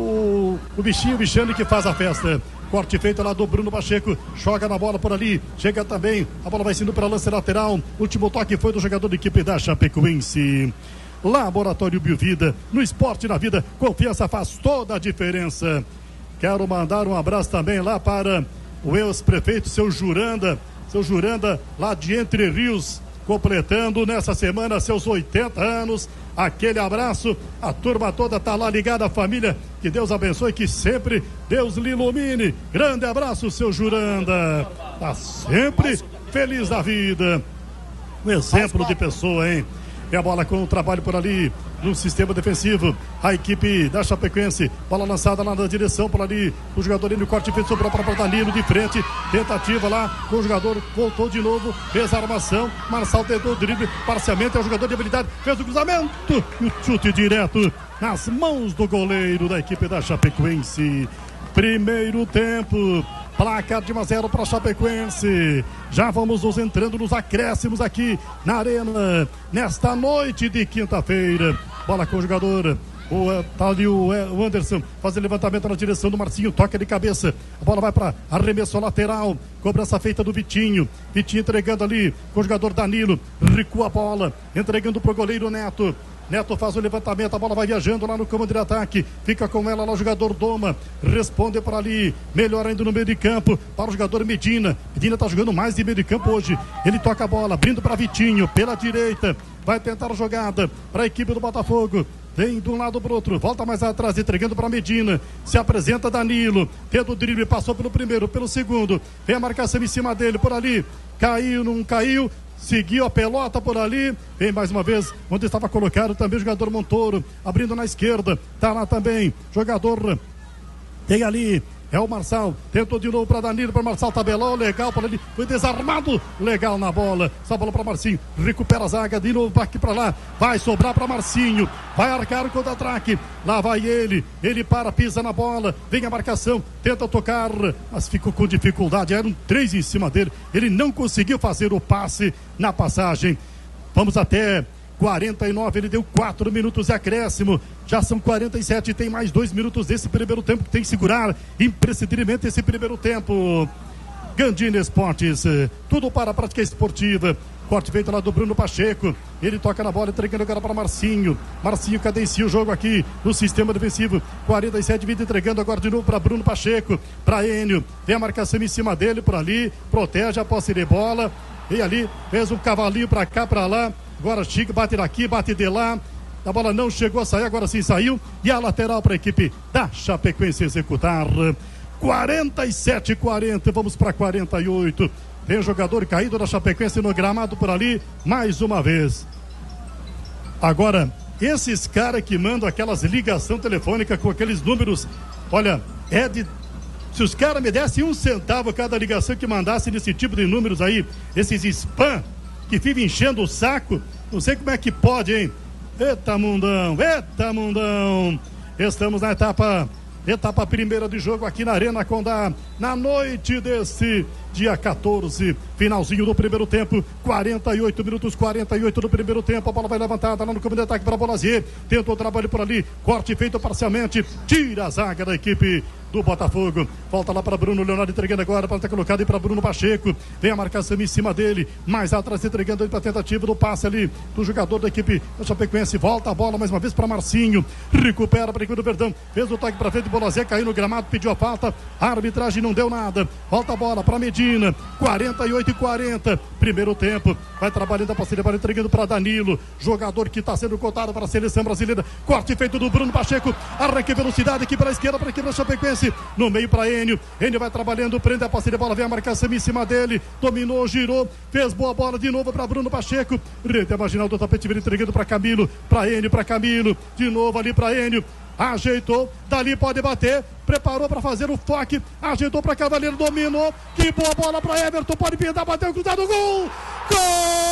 o, o bichinho, o bichano que faz a festa. Corte feito lá do Bruno Pacheco, joga na bola por ali, chega também, a bola vai sendo para lance lateral, último toque foi do jogador da equipe da Chapecoense. Laboratório Biovida, no esporte e na vida, confiança faz toda a diferença. Quero mandar um abraço também lá para o ex-prefeito, seu Juranda, Seu Juranda, lá de Entre Rios, completando nessa semana seus oitenta anos. Aquele abraço, a turma toda tá lá ligada, a família. Que Deus abençoe, que sempre Deus lhe ilumine. Grande abraço, seu Juranda. Tá sempre feliz da vida. Um exemplo de pessoa, hein? E a bola com o trabalho por ali no sistema defensivo. A equipe da Chapecoense. Bola lançada lá na direção por ali. O jogador no corte feito sobrou para o Danilo de frente. Tentativa lá. O jogador voltou de novo. Fez a armação. Marçal tentou o drible. Parcialmente é o jogador de habilidade. Fez o cruzamento. E o chute direto nas mãos do goleiro da equipe da Chapecoense. Primeiro tempo. Placar de um a zero para Chapecoense. Já vamos nos entrando nos acréscimos aqui na arena, nesta noite de quinta-feira. Bola com o jogador. O, tá ali o, o Anderson fazendo levantamento na direção do Marcinho. Toca de cabeça. A bola vai para arremesso lateral. Cobrança feita do Vitinho. Vitinho entregando ali com o jogador Danilo. Recua a bola. Entregando pro goleiro Neto. Neto faz o levantamento, a bola vai viajando lá no campo de ataque, fica com ela lá o jogador Doma, responde para ali, melhor ainda no meio de campo, para o jogador Medina. Medina tá jogando mais de meio de campo hoje, ele toca a bola, abrindo para Vitinho, pela direita, vai tentar a jogada para a equipe do Botafogo. Vem de um lado para o outro, volta mais atrás, entregando para Medina, se apresenta Danilo, tendo o drible, passou pelo primeiro, pelo segundo, vem a marcação em cima dele, por ali, caiu, não caiu, seguiu a pelota por ali, vem mais uma vez, onde estava colocado também o jogador Montoro, abrindo na esquerda, tá lá também, jogador, tem ali, é o Marçal, tentou de novo para Danilo, para Marçal, tabelou, legal, para ele, foi desarmado, legal na bola, só bola para Marcinho, recupera a zaga, de novo aqui para lá, vai sobrar para Marcinho, vai arcar o contra-ataque, lá vai ele, ele para, pisa na bola, vem a marcação, tenta tocar, mas ficou com dificuldade, eram três em cima dele, ele não conseguiu fazer o passe na passagem, vamos até quarenta e nove, ele deu quatro minutos de acréscimo, já são quarenta e sete, tem mais dois minutos desse primeiro tempo que tem que segurar imprescindivelmente esse primeiro tempo. Gandini Esportes, tudo para a prática esportiva. Corte feito lá do Bruno Pacheco, ele toca na bola, entregando agora para Marcinho, Marcinho cadencia o jogo aqui no sistema defensivo, quarenta e sete, vinte, entregando agora de novo para Bruno Pacheco, para Enio, tem a marcação em cima dele por ali, protege a posse de bola, e ali fez um cavalinho para cá, para lá, agora Chico bate daqui, bate de lá, a bola não chegou a sair, agora sim saiu, e a lateral para a equipe da Chapecoense executar. quarenta e sete, quarenta, vamos para quarenta e oito. Tem o jogador caído da Chapecoense no gramado por ali, mais uma vez. Agora, esses caras que mandam aquelas ligação telefônica com aqueles números, olha, é de... Se os caras me dessem um centavo cada ligação que mandasse nesse tipo de números aí, esses spam que vivem enchendo o saco, não sei como é que pode, hein? Eita mundão, eita mundão. Estamos na etapa, etapa primeira de jogo aqui na Arena Condá, na noite desse dia quatorze, finalzinho do primeiro tempo, quarenta e oito minutos, quarenta e oito do primeiro tempo, a bola vai levantada lá no campo de ataque para Bolazier, tentou o trabalho por ali, corte feito parcialmente, tira a zaga da equipe do Botafogo, volta lá para Bruno Leonardo, entregando agora para estar colocado aí para Bruno Pacheco, vem a marcação em cima dele, mais atrás entregando ele para a tentativa do passe ali do jogador da equipe da Chapecoense, volta a bola mais uma vez para Marcinho, recupera para a equipe do Verdão, fez o toque para frente, Bolazier caiu no gramado, pediu a falta, a arbitragem não deu nada, volta a bola para Medina, quarenta e oito e quarenta, primeiro tempo, vai trabalhando a parceria, vai entregando para Danilo, jogador que está sendo cotado para a seleção brasileira, corte feito do Bruno Pacheco, arranque velocidade aqui para a esquerda, para a equipe da Chapecoense, no meio para Enio, Enio vai trabalhando, prende a parceria, bola, vem a marcação em cima dele, dominou, girou, fez boa bola de novo para Bruno Pacheco, rede a marginal do tapete, vem entregando para Camilo, para Enio, para Camilo, de novo ali para Enio, ajeitou, dali pode bater, preparou para fazer o toque, ajeitou para Cavaleiro, dominou, que boa bola para Everton, pode pintar, bateu, cruzado, gol! Gol!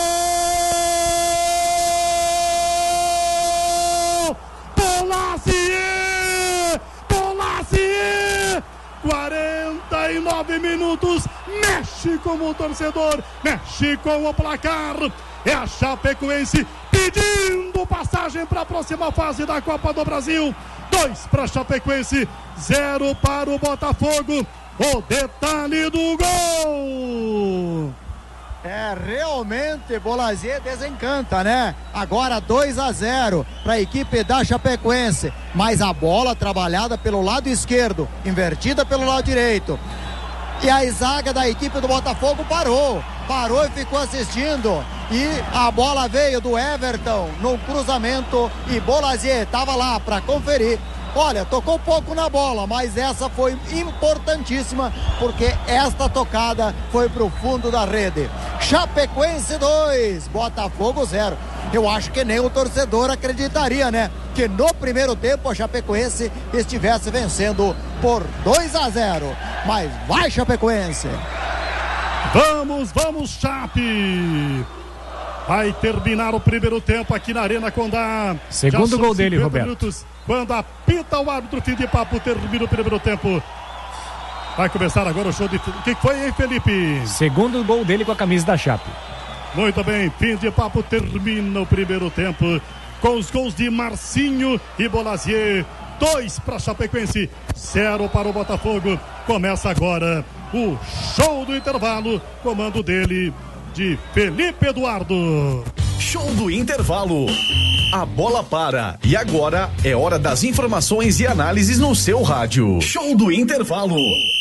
Bolazier! Bolazier! quarenta e nove minutos, mexe com o torcedor, mexe com o placar, é a Chapecoense pedindo passagem para a próxima fase da Copa do Brasil, dois para a Chapecoense, zero para o Botafogo, o detalhe do gol! É, realmente Bolazier desencanta, né? Agora dois a zero para a equipe da Chapecoense, mas a bola trabalhada pelo lado esquerdo, invertida pelo lado direito. E a zaga da equipe do Botafogo parou, parou e ficou assistindo. E a bola veio do Everton no cruzamento e Bolazier estava lá para conferir. Olha, tocou pouco na bola, mas essa foi importantíssima, porque esta tocada foi para o fundo da rede. Chapecoense dois, Botafogo zero. Eu acho que nem o torcedor acreditaria, né? Que no primeiro tempo a Chapecoense estivesse vencendo por dois a zero. Mas vai, Chapecoense! Vamos, vamos, Chape! Vai terminar o primeiro tempo aqui na Arena Condá. Segundo gol dele, Roberto. Minutos, quando apita o árbitro, fim de papo, termina o primeiro tempo. Vai começar agora o show de... O que foi, hein, Felipe? Segundo gol dele com a camisa da Chape. Muito bem, fim de papo, termina o primeiro tempo. Com os gols de Marcinho e Bolazier. Dois para Chapecoense, zero para o Botafogo. Começa agora o show do intervalo. Comando dele... de Felipe Eduardo. Show do intervalo. A bola para. E agora é hora das informações e análises no seu rádio. Show do intervalo.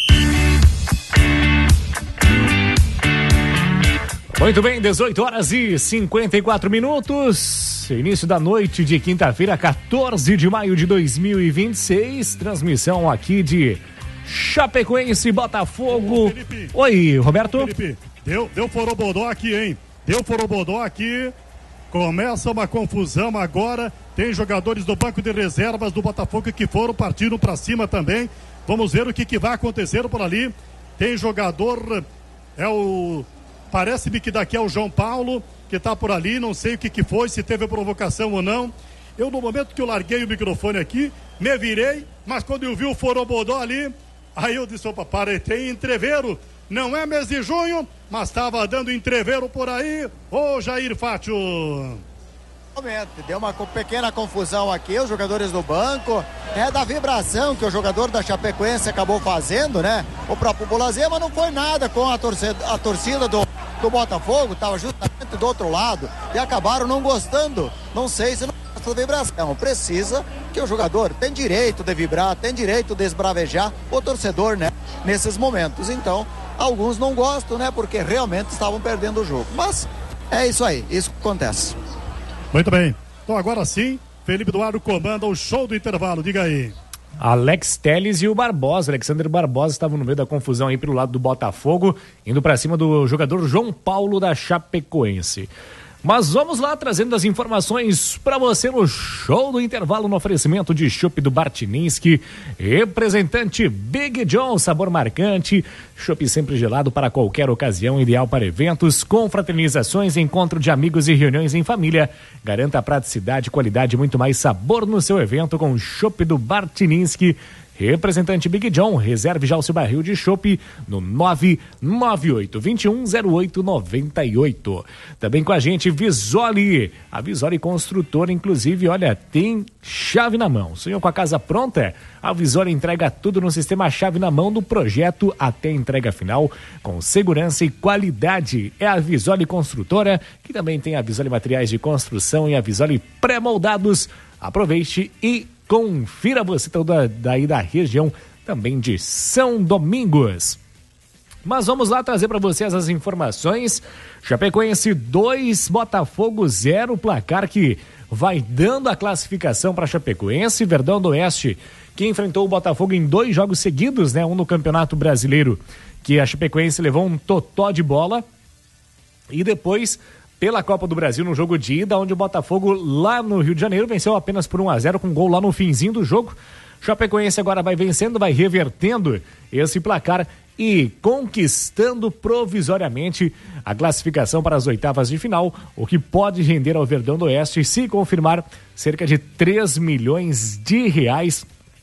Muito bem, dezoito horas e cinquenta e quatro minutos. Início da noite de quinta-feira, quatorze de maio de dois mil e vinte e seis. Transmissão aqui de Chapecoense Botafogo. Ô, Felipe. Oi, Roberto. Felipe. Deu, deu forobodó aqui, hein? Deu forobodó aqui. Começa uma confusão agora. Tem jogadores do banco de reservas do Botafogo que foram, partiram para cima também. Vamos ver o que, que vai acontecer por ali. Tem jogador, é o... Parece-me que daqui é o João Paulo, que está por ali. Não sei o que, que foi, se teve provocação ou não. Eu, no momento que eu larguei o microfone aqui, me virei, mas quando eu vi o forobodó ali, aí eu disse, opa, para, tem entreveiro. Não é mês de junho, mas estava dando entreveiro por aí. Ô, Jair Fátio. Deu uma pequena confusão aqui, os jogadores do banco, é da vibração que o jogador da Chapecoense acabou fazendo, né? O próprio Bolazema não foi nada com a torcida, a torcida do, do Botafogo, estava justamente do outro lado e acabaram não gostando. Não sei se não gosta da vibração. Precisa que o jogador tem direito de vibrar, tem direito de esbravejar o torcedor, né? Nesses momentos. Então, alguns não gostam, né? Porque realmente estavam perdendo o jogo. Mas é isso aí, isso que acontece. Muito bem. Então agora sim, Felipe Duarte comanda o show do intervalo. Diga aí. Alex Telles e o Barbosa. Alexander Barbosa estavam no meio da confusão aí pelo lado do Botafogo, indo para cima do jogador João Paulo da Chapecoense. Mas vamos lá, trazendo as informações para você no show do intervalo, no oferecimento de chopp do Bartninsky, representante Big John, sabor marcante, chopp sempre gelado para qualquer ocasião, ideal para eventos, confraternizações, encontro de amigos e reuniões em família. Garanta praticidade, qualidade e muito mais sabor no seu evento com chopp do Bartninsky. Representante Big John, reserve já o seu barril de chopp no nove nove oito dois um zero oito nove oito. Também com a gente Visoli, a Visoli Construtora, inclusive, olha, tem chave na mão. Sonhou com a casa pronta? A Visoli entrega tudo no sistema chave na mão do projeto até a entrega final, com segurança e qualidade. É a Visoli Construtora, que também tem a Visoli Materiais de Construção e a Visoli Pré-Moldados. Aproveite e confira, você toda daí da região também de São Domingos. Mas vamos lá trazer para vocês as informações. Chapecoense dois, Botafogo zero, placar que vai dando a classificação para Chapecoense. Verdão do Oeste, que enfrentou o Botafogo em dois jogos seguidos, né? Um no Campeonato Brasileiro, que a Chapecoense levou um totó de bola, e depois pela Copa do Brasil no jogo de ida, onde o Botafogo lá no Rio de Janeiro venceu apenas por um a zero, com gol lá no finzinho do jogo. Chapecoense agora vai vencendo, vai revertendo esse placar e conquistando provisoriamente a classificação para as oitavas de final, o que pode render ao Verdão do Oeste, se confirmar, cerca de três milhões de reais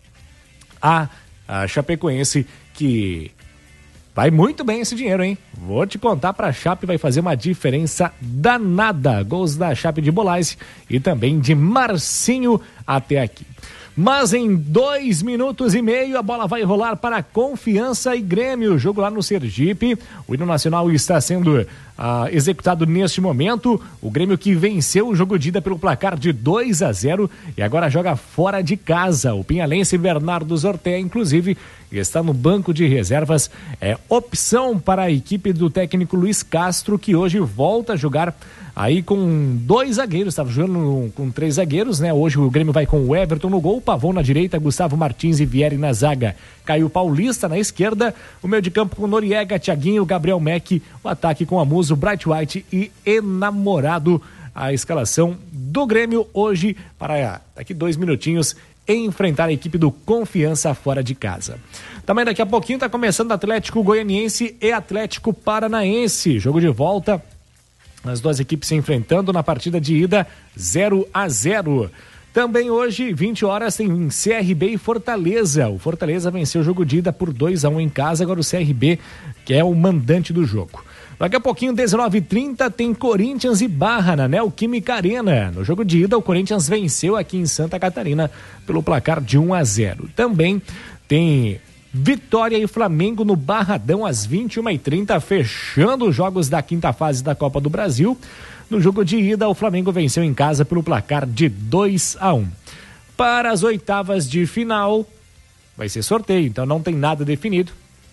a, a Chapecoense, que vai muito bem esse dinheiro, hein? Vou te contar, pra Chape vai fazer uma diferença danada. Gols da Chape de Bolase e também de Marcinho até aqui. Mas em dois minutos e meio a bola vai rolar para Confiança e Grêmio. Jogo lá no Sergipe. O hino nacional está sendo ah, executado neste momento. O Grêmio que venceu o jogo de ida pelo placar de dois a zero e agora joga fora de casa. O pinhalense Bernardo Zortea, inclusive, está no banco de reservas. É opção para a equipe do técnico Luiz Castro, que hoje volta a jogar aí com dois zagueiros. Estava jogando com três zagueiros, né? Hoje o Grêmio vai com o Everton no gol, Pavon na direita, Gustavo Martins e Vieri na zaga, Caio Paulista na esquerda, o meio de campo com Noriega, Thiaguinho, Gabriel Mack, o ataque com Amuso, Bright White e Enamorado. A escalação do Grêmio hoje para daqui dois minutinhos enfrentar a equipe do Confiança fora de casa. Também daqui a pouquinho está começando Atlético Goianiense e Atlético Paranaense, jogo de volta, as duas equipes se enfrentando na partida de ida zero a zero. Também hoje, vinte horas, tem C R B e Fortaleza. O Fortaleza venceu o jogo de ida por dois a um em casa, agora o C R B, que é o mandante do jogo. Daqui a pouquinho, dezenove e trinta, tem Corinthians e Barra na Neoquímica Arena. No jogo de ida, o Corinthians venceu aqui em Santa Catarina pelo placar de um a zero. Também tem Vitória e Flamengo no Barradão às vinte e uma e trinta, fechando os jogos da quinta fase da Copa do Brasil. No jogo de ida, o Flamengo venceu em casa pelo placar de dois a um. Para as oitavas de final, vai ser sorteio, então não tem nada definido.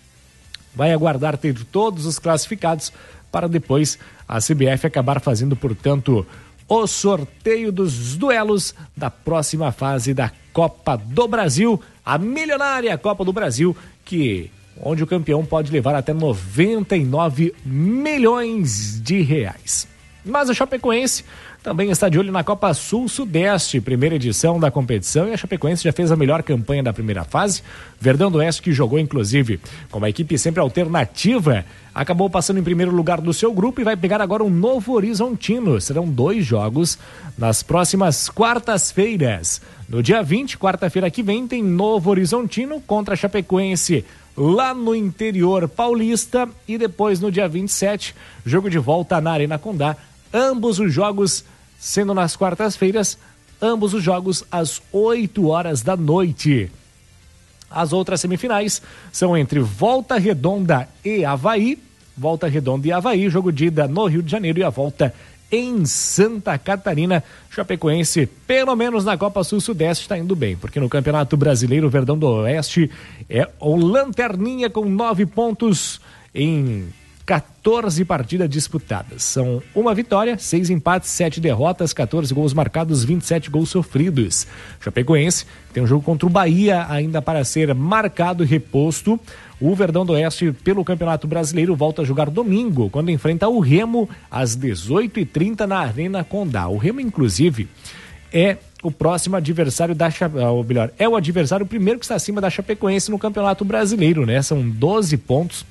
Vai aguardar ter todos os classificados para depois a C B F acabar fazendo, portanto, o sorteio dos duelos da próxima fase da Copa do Brasil, a milionária Copa do Brasil, que onde o campeão pode levar até noventa e nove milhões de reais. Mas a Chapecoense também está de olho na Copa Sul-Sudeste, primeira edição da competição, e a Chapecoense já fez a melhor campanha da primeira fase. Verdão do Oeste, que jogou inclusive com uma equipe sempre alternativa, acabou passando em primeiro lugar do seu grupo e vai pegar agora um Novo Horizontino. Serão dois jogos nas próximas quartas-feiras. No dia vinte, quarta-feira que vem, tem Novo Horizontino contra a Chapecoense lá no interior paulista, e depois no dia vinte e sete, jogo de volta na Arena Condá. Ambos os jogos sendo nas quartas-feiras, ambos os jogos às oito horas da noite. As outras semifinais são entre Volta Redonda e Avaí, Volta Redonda e Avaí, jogo de ida no Rio de Janeiro e a volta em Santa Catarina. Chapecoense, pelo menos na Copa Sul-Sudeste, está indo bem, porque no Campeonato Brasileiro, o Verdão do Oeste é o lanterninha com nove pontos em quatorze partidas disputadas. São uma vitória, seis empates, sete derrotas, quatorze gols marcados, vinte e sete gols sofridos. Chapecoense tem um jogo contra o Bahia ainda para ser marcado e reposto. O Verdão do Oeste, pelo Campeonato Brasileiro, volta a jogar domingo, quando enfrenta o Remo às dezoito e trinta na Arena Condá. O Remo, inclusive, é o próximo adversário da Chape... ou melhor, é o adversário primeiro que está acima da Chapecoense no Campeonato Brasileiro, né? São doze pontos.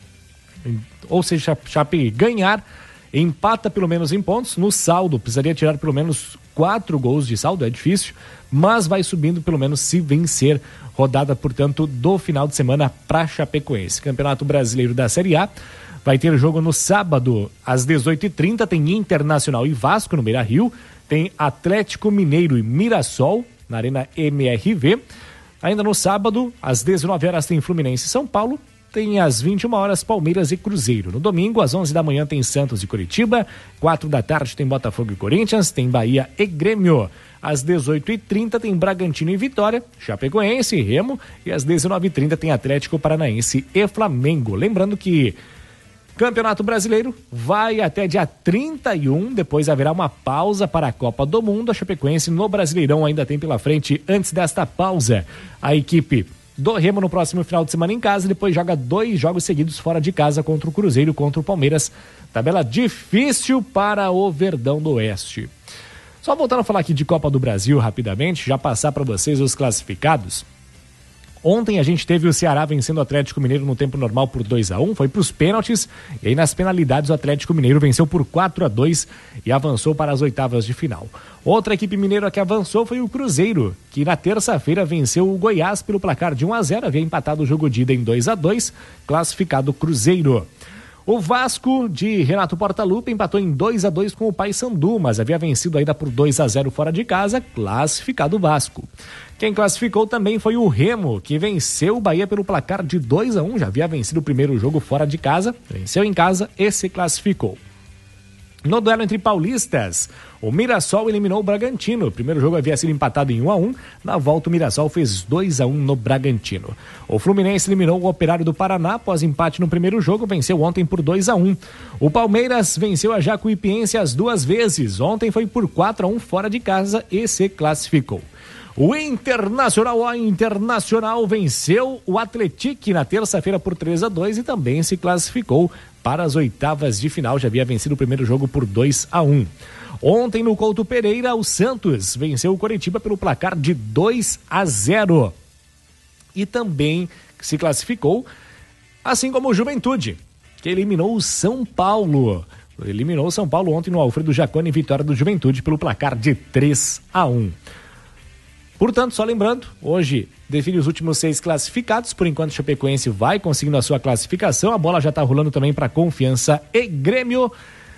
Ou seja, Chape ganhar, empata pelo menos em pontos, no saldo precisaria tirar pelo menos quatro gols de saldo, é difícil, mas vai subindo pelo menos se vencer. Rodada, portanto, do final de semana para Chapecoense. Campeonato Brasileiro da Série A vai ter jogo no sábado às dezoito e trinta, tem Internacional e Vasco no Beira-Rio, tem Atlético Mineiro e Mirassol na Arena M R V. Ainda no sábado, às dezenove horas, tem Fluminense e São Paulo. Tem às vinte e uma horas Palmeiras e Cruzeiro. No domingo, às onze da manhã, tem Santos e Curitiba. quatro da tarde tem Botafogo e Corinthians. Tem Bahia e Grêmio. Às dezoito e trinta tem Bragantino e Vitória, Chapecoense e Remo. E às dezenove e trinta tem Atlético Paranaense e Flamengo. Lembrando que Campeonato Brasileiro vai até dia trinta e um. Depois haverá uma pausa para a Copa do Mundo. A Chapecoense no Brasileirão ainda tem pela frente, antes desta pausa, a equipe do Remo no próximo final de semana em casa, depois joga dois jogos seguidos fora de casa contra o Cruzeiro, contra o Palmeiras. Tabela difícil para o Verdão do Oeste. Só voltando a falar aqui de Copa do Brasil rapidamente, já passar para vocês os classificados. Ontem a gente teve o Ceará vencendo o Atlético Mineiro no tempo normal por dois a um, foi para os pênaltis, e aí nas penalidades o Atlético Mineiro venceu por quatro a dois e avançou para as oitavas de final. Outra equipe mineira que avançou foi o Cruzeiro, que na terça-feira venceu o Goiás pelo placar de um a zero, havia empatado o jogo de ida em dois a dois, classificado Cruzeiro. O Vasco de Renato Portaluppi empatou em dois a dois com o Paysandu, mas havia vencido ainda por dois a zero fora de casa, classificado o Vasco. Quem classificou também foi o Remo, que venceu o Bahia pelo placar de dois a um, já havia vencido o primeiro jogo fora de casa, venceu em casa e se classificou. No duelo entre paulistas, o Mirassol eliminou o Bragantino. O primeiro jogo havia sido empatado em um a um. Na volta, o Mirassol fez dois a um no Bragantino. O Fluminense eliminou o Operário do Paraná após empate no primeiro jogo. Venceu ontem por dois a um. O Palmeiras venceu a Jacuipiense as duas vezes. Ontem foi por quatro a um fora de casa e se classificou. O Internacional, o Internacional venceu o Atlético na terça-feira por três a dois e também se classificou para as oitavas de final. Já havia vencido o primeiro jogo por dois a um. Ontem no Couto Pereira, o Santos venceu o Coritiba pelo placar de dois a zero. E também se classificou, assim como o Juventude, que eliminou o São Paulo. Eliminou o São Paulo ontem no Alfredo Jaconi, vitória do Juventude pelo placar de três a um. Portanto, só lembrando, hoje define os últimos seis classificados. Por enquanto, o Chapecoense vai conseguindo a sua classificação. A bola já está rolando também para Confiança e Grêmio.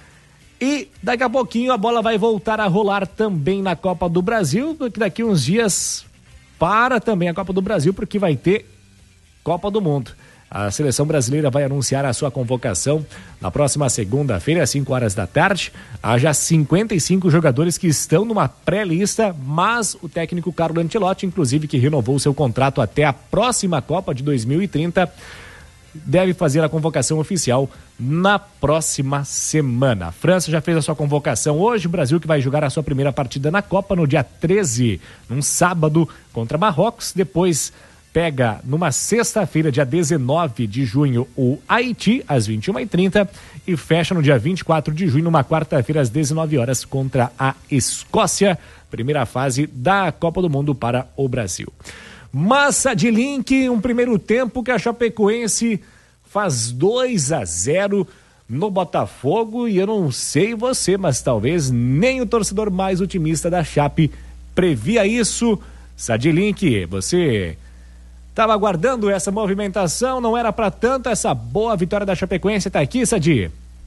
E daqui a pouquinho a bola vai voltar a rolar também na Copa do Brasil. Daqui uns dias para também a Copa do Brasil, porque vai ter Copa do Mundo. A seleção brasileira vai anunciar a sua convocação na próxima segunda-feira, às cinco horas da tarde. Há já cinquenta e cinco jogadores que estão numa pré-lista, mas o técnico Carlo Ancelotti, inclusive, que renovou seu contrato até a próxima Copa de dois mil e trinta, deve fazer a convocação oficial na próxima semana. A França já fez a sua convocação hoje. O Brasil que vai jogar a sua primeira partida na Copa no dia treze, num sábado, contra Marrocos. Depois pega numa sexta-feira, dia dezenove de junho, o Haiti, às vinte e uma e trinta, e fecha no dia vinte e quatro de junho, numa quarta-feira, às dezenove horas, contra a Escócia, primeira fase da Copa do Mundo para o Brasil. Massa de Link, um primeiro tempo que a Chapecoense faz dois a zero no Botafogo, e eu não sei você, mas talvez nem o torcedor mais otimista da Chape previa isso. Sadilink, você estava aguardando essa movimentação, não era para tanto essa boa vitória da Chapecoense, tá aqui, Sadi?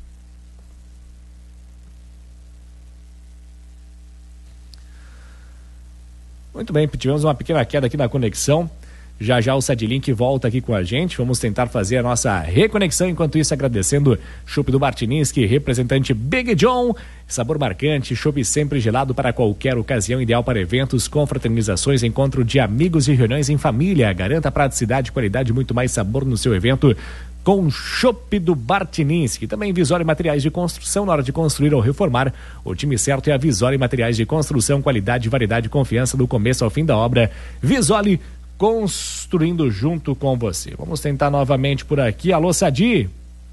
Muito bem, tivemos uma pequena queda aqui na conexão. Já já o Sadilink volta aqui com a gente. Vamos tentar fazer a nossa reconexão. Enquanto isso, agradecendo Chopp do Martiniski, representante Big John. Sabor marcante, chopp sempre gelado para qualquer ocasião, ideal para eventos, confraternizações, encontro de amigos e reuniões em família. Garanta praticidade, qualidade e muito mais sabor no seu evento com Chopp do Martiniski. Também Visório Materiais de Construção. Na hora de construir ou reformar, o time certo é a Visório Materiais de Construção. Qualidade, variedade e confiança do começo ao fim da obra. Visório, construindo junto com você. Vamos tentar novamente por aqui. Alô, Sadi?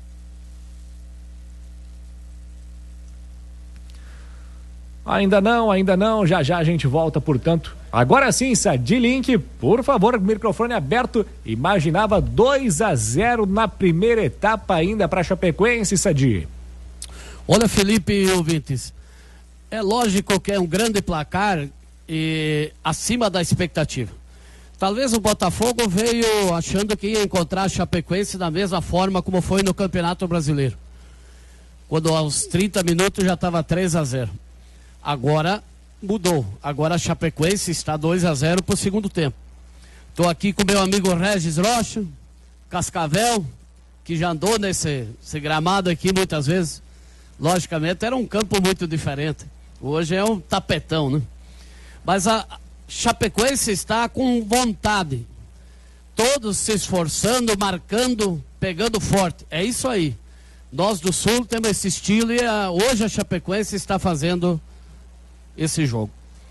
Ainda não, ainda não. Já já a gente volta, portanto. Agora sim, Sadi Link, por favor, microfone aberto. Imaginava dois a zero na primeira etapa ainda para Chapecoense, Sadi. Olha, Felipe e ouvintes, é lógico que é um grande placar e acima da expectativa. Talvez o Botafogo veio achando que ia encontrar a Chapecoense da mesma forma como foi no Campeonato Brasileiro, quando aos trinta minutos já estava três a zero. Agora mudou, agora a Chapecoense está dois a zero para o segundo tempo. Estou aqui com meu amigo Regis Rocha, Cascavel, que já andou nesse, nesse gramado aqui muitas vezes. Logicamente era um campo muito diferente, hoje é um tapetão, né? Mas a Chapecoense está com vontade, todos se esforçando, marcando, pegando forte. É isso aí. Nós do Sul temos esse estilo e a, hoje a Chapecoense está fazendo esse jogo.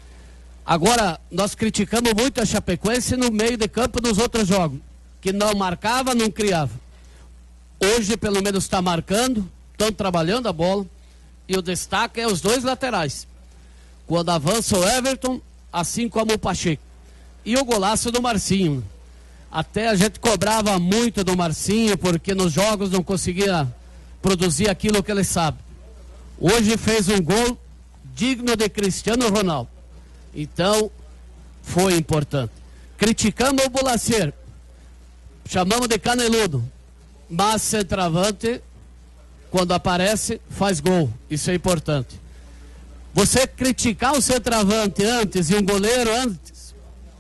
Agora, nós criticamos muito a Chapecoense no meio de campo dos outros jogos, que não marcava, não criava. Hoje, pelo menos, está marcando, estão trabalhando a bola, e o destaque é os dois laterais. Quando avança o Everton, assim como o Pacheco. E o golaço do Marcinho. Até a gente cobrava muito do Marcinho, porque nos jogos não conseguia produzir aquilo que ele sabe. Hoje fez um gol digno de Cristiano Ronaldo. Então, foi importante. Criticamos o Bolacer, chamamos de caneludo, mas centroavante, quando aparece, faz gol. Isso é importante. Você criticar o centroavante antes e um goleiro antes,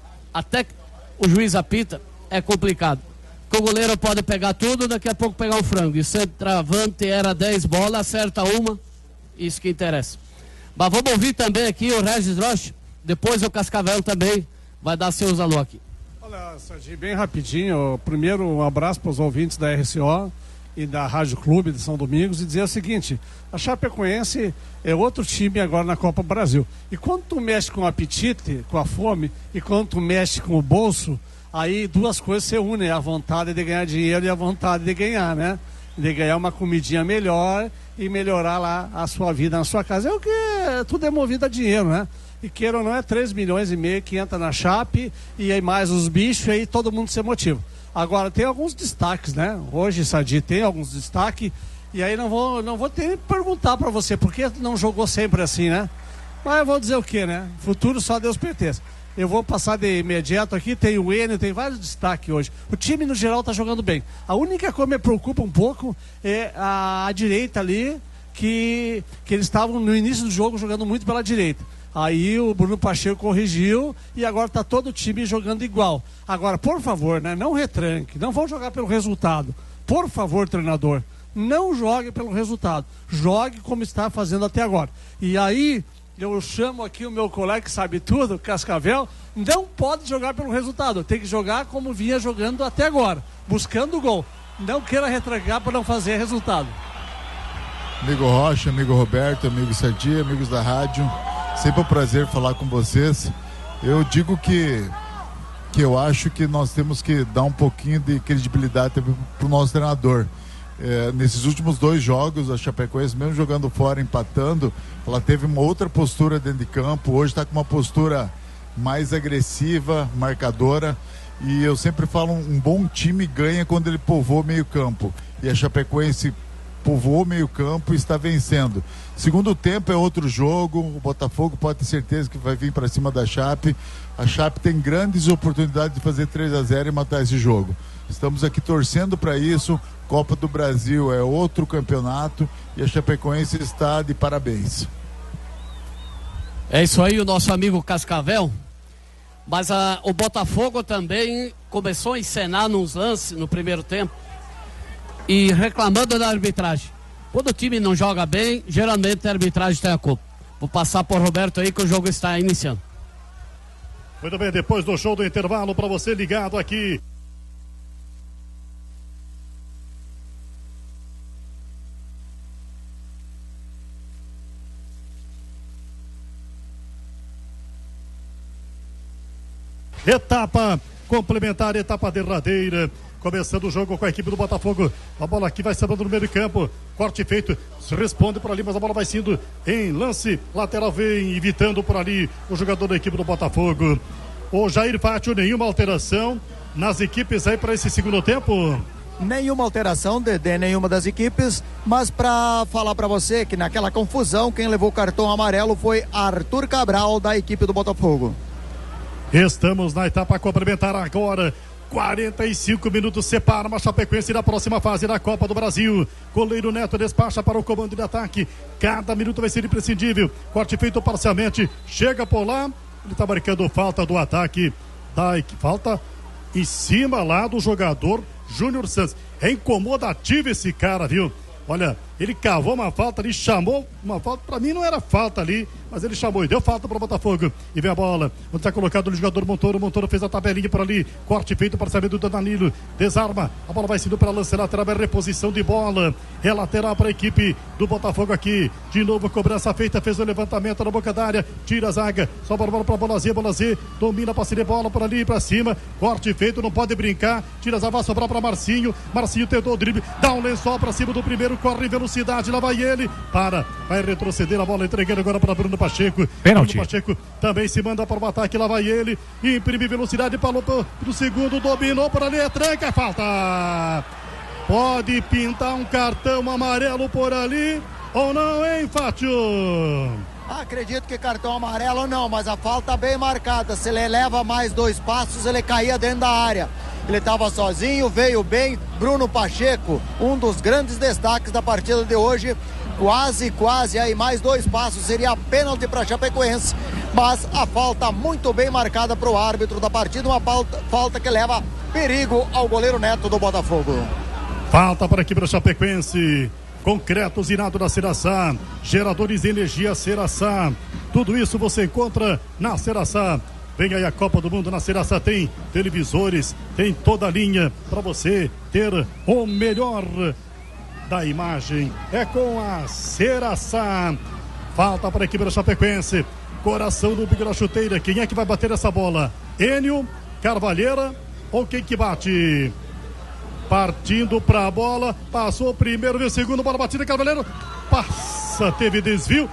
até o juiz apita, é complicado. Porque o goleiro pode pegar tudo, daqui a pouco pegar um frango. E o centroavante era dez bolas, acerta uma, isso que interessa. Mas vamos ouvir também aqui o Regis Rocha, depois o Cascavel também vai dar seus alô aqui. Olha, Serginho, bem rapidinho. Primeiro, um abraço para os ouvintes da R C O e da Rádio Clube de São Domingos e dizer o seguinte: a Chapecoense é outro time agora na Copa Brasil. E quando tu mexe com o apetite, com a fome, e quando tu mexe com o bolso, aí duas coisas se unem, a vontade de ganhar dinheiro e a vontade de ganhar, né? De ganhar uma comidinha melhor e melhorar lá a sua vida na sua casa. É o que tudo é movido a dinheiro, né? E queira ou não, é três milhões e meio que entra na Chape, e aí mais os bichos, aí todo mundo se motiva. Agora, tem alguns destaques, né? Hoje, Sadi, tem alguns destaques, e aí não vou, não vou ter que perguntar pra você, por que não jogou sempre assim, né? Mas eu vou dizer o que, né? Futuro só Deus pertence. Eu vou passar de imediato aqui, tem o Enio, tem vários destaques hoje. O time, no geral, tá jogando bem. A única coisa que me preocupa um pouco é a, a direita ali, que, que eles estavam no início do jogo jogando muito pela direita. Aí o Bruno Pacheco corrigiu e agora tá todo o time jogando igual. Agora, por favor, né, não retranque, não vão jogar pelo resultado. Por favor, treinador, não jogue pelo resultado. Jogue como está fazendo até agora. E aí, eu chamo aqui o meu colega que sabe tudo, Cascavel, não pode jogar pelo resultado. Tem que jogar como vinha jogando até agora, buscando o gol. Não queira retrancar para não fazer resultado. Amigo Rocha, amigo Roberto, amigo Sadi, amigos da rádio, sempre um prazer falar com vocês. Eu digo que que eu acho que nós temos que dar um pouquinho de credibilidade para o nosso treinador. É, nesses últimos dois jogos, a Chapecoense, mesmo jogando fora, empatando, ela teve uma outra postura dentro de campo. Hoje está com uma postura mais agressiva, marcadora. E eu sempre falo, um bom time ganha quando ele povoa o meio campo. E a Chapecoense povoou o meio campo e está vencendo. Segundo tempo é outro jogo, o Botafogo pode ter certeza que vai vir para cima da Chape. A Chape tem grandes oportunidades de fazer três a zero e matar esse jogo. Estamos aqui torcendo para isso. Copa do Brasil é outro campeonato e a Chapecoense está de parabéns. É isso aí, o nosso amigo Cascavel. Mas a, o Botafogo também começou a encenar nos lances no primeiro tempo e reclamando da arbitragem. Quando o time não joga bem, geralmente a arbitragem tem a culpa. Vou passar por Roberto aí que o jogo está iniciando. Muito bem, depois do show do intervalo, para você ligado aqui. Etapa complementar, etapa derradeira. Começando o jogo com a equipe do Botafogo. A bola aqui vai sabendo no meio de campo. Corte feito. Se responde por ali, mas a bola vai sendo em lance. Lateral vem evitando por ali o jogador da equipe do Botafogo. O Jair Fátio, nenhuma alteração nas equipes aí para esse segundo tempo? Nenhuma alteração de, de nenhuma das equipes, mas para falar para você que naquela confusão, quem levou o cartão amarelo foi Arthur Cabral, da equipe do Botafogo. Estamos na etapa complementar agora. quarenta e cinco minutos separam a Chapecoense da próxima fase da Copa do Brasil. Goleiro Neto despacha para o comando de ataque. Cada minuto vai ser imprescindível. Corte feito parcialmente. Chega por lá. Ele está marcando falta do ataque. Da falta em cima lá do jogador Júnior Santos. É incomodativo esse cara, viu? Olha, ele cavou uma falta ali, chamou uma falta, pra mim não era falta ali, mas ele chamou e deu falta para o Botafogo. E vem a bola, onde está colocado o jogador Montoro. Montoro fez a tabelinha por ali, corte feito para saber do Danilo, desarma, a bola vai sendo para lance lateral, é reposição de bola, é lateral para a equipe do Botafogo aqui. De novo, cobrança feita, fez o levantamento na boca da área, tira a zaga, sobra a bola para Bolazê, Bolazê domina, passe de bola por ali para cima, corte feito, não pode brincar, tira a zaga, vai sobrar para Marcinho. Marcinho tentou o drible, dá um lençol para cima do primeiro, corre em velocidade, lá vai ele, para, vai retroceder a bola, entregando agora para Bruno Pacheco. Pênalti. Bruno Pacheco também se manda para o ataque, lá vai ele, imprime velocidade, falou para o segundo, dominou por ali, é tranca, é falta. Pode pintar um cartão amarelo por ali ou não, hein, Fátio? Acredito que cartão amarelo não, mas a falta bem marcada. Se ele eleva mais dois passos, ele caía dentro da área. Ele estava sozinho, veio bem. Bruno Pacheco, um dos grandes destaques da partida de hoje. Quase, quase, aí mais dois passos seria pênalti para Chapecoense. Mas a falta muito bem marcada para o árbitro da partida. Uma falta, falta que leva perigo ao goleiro Neto do Botafogo. Falta para a equipe da Chapecoense. Concretos irado da Ceraçá, geradores de energia Ceraçá. Tudo isso você encontra na Ceraçá. Vem aí a Copa do Mundo na Ceraçá, tem televisores, tem toda a linha para você ter o melhor da imagem. É com a Ceraçá. Falta para a equipe da Chapecoense. Coração do bico da chuteira. Quem é que vai bater essa bola? Enio, Carvalheira ou quem que bate? Partindo para a bola, passou o primeiro, veio o segundo, bola batida, Carvalheiro passa, teve desvio,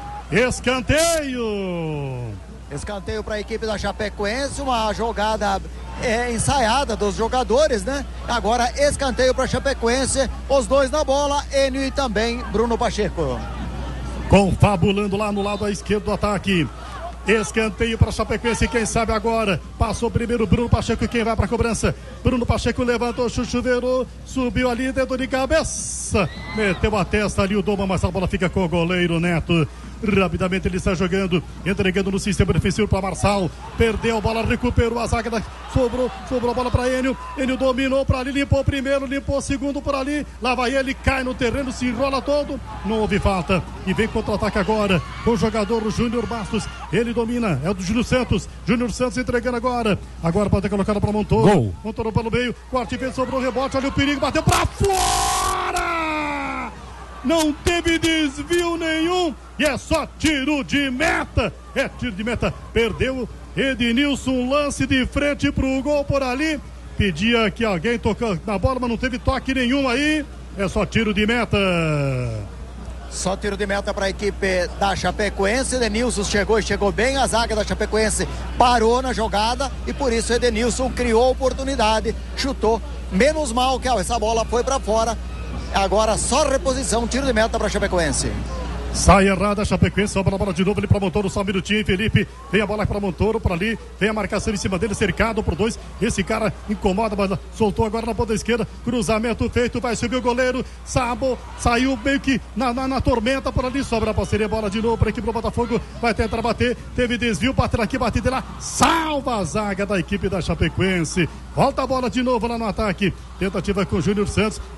escanteio. Escanteio para a equipe da Chapecoense, uma jogada é, ensaiada dos jogadores, né? Agora escanteio para a Chapecoense, os dois na bola, Enio e também Bruno Pacheco. Confabulando lá no lado esquerdo do ataque. Escanteio para Chapecoense, quem sabe agora. Passou primeiro Bruno Pacheco, quem vai para a cobrança? Bruno Pacheco levantou, chuchuveiro, subiu ali dentro de cabeça, meteu a testa ali o Doma, mas a bola fica com o goleiro Neto. Rapidamente ele está jogando, entregando no sistema defensivo para Marçal, perdeu a bola, recuperou a zaga, da... sobrou, sobrou a bola para Enio, Enio dominou para ali, limpou o primeiro, limpou o segundo por ali, lá vai ele, cai no terreno, se enrola todo, não houve falta, e vem contra-ataque agora, com o jogador Júnior Bastos, ele domina, é o do Júnior Santos, Júnior Santos entregando agora, agora pode ter colocado para Montoro, Gol. Montoro pelo meio, corte vez, sobrou o rebote, olha o perigo, bateu para fora! Não teve desvio nenhum e é só tiro de meta, é tiro de meta, perdeu Edenilson, lance de frente pro gol por ali. Pedia que alguém tocasse na bola, mas não teve toque nenhum aí. É só tiro de meta. Só tiro de meta para a equipe da Chapecoense. Edenilson chegou e chegou bem. A zaga da Chapecoense parou na jogada e por isso Edenilson criou oportunidade, chutou. Menos mal que ó, essa bola foi para fora. Agora só reposição, tiro de meta para a Chapecoense. Sai errada a Chapecoense, sobra a bola de novo ali para Montoro, só um minutinho, Felipe, vem a bola para Montoro, por ali, vem a marcação em cima dele, cercado por dois, esse cara incomoda, mas soltou agora na ponta esquerda, cruzamento feito, vai subir o goleiro, Sabo, saiu meio que na, na, na tormenta por ali, sobra a parceria, bola de novo para a equipe do Botafogo, vai tentar bater, teve desvio, bater aqui, bate de lá, salva a zaga da equipe da Chapecoense, volta a bola de novo lá no ataque, tentativa com o Júnior Santos,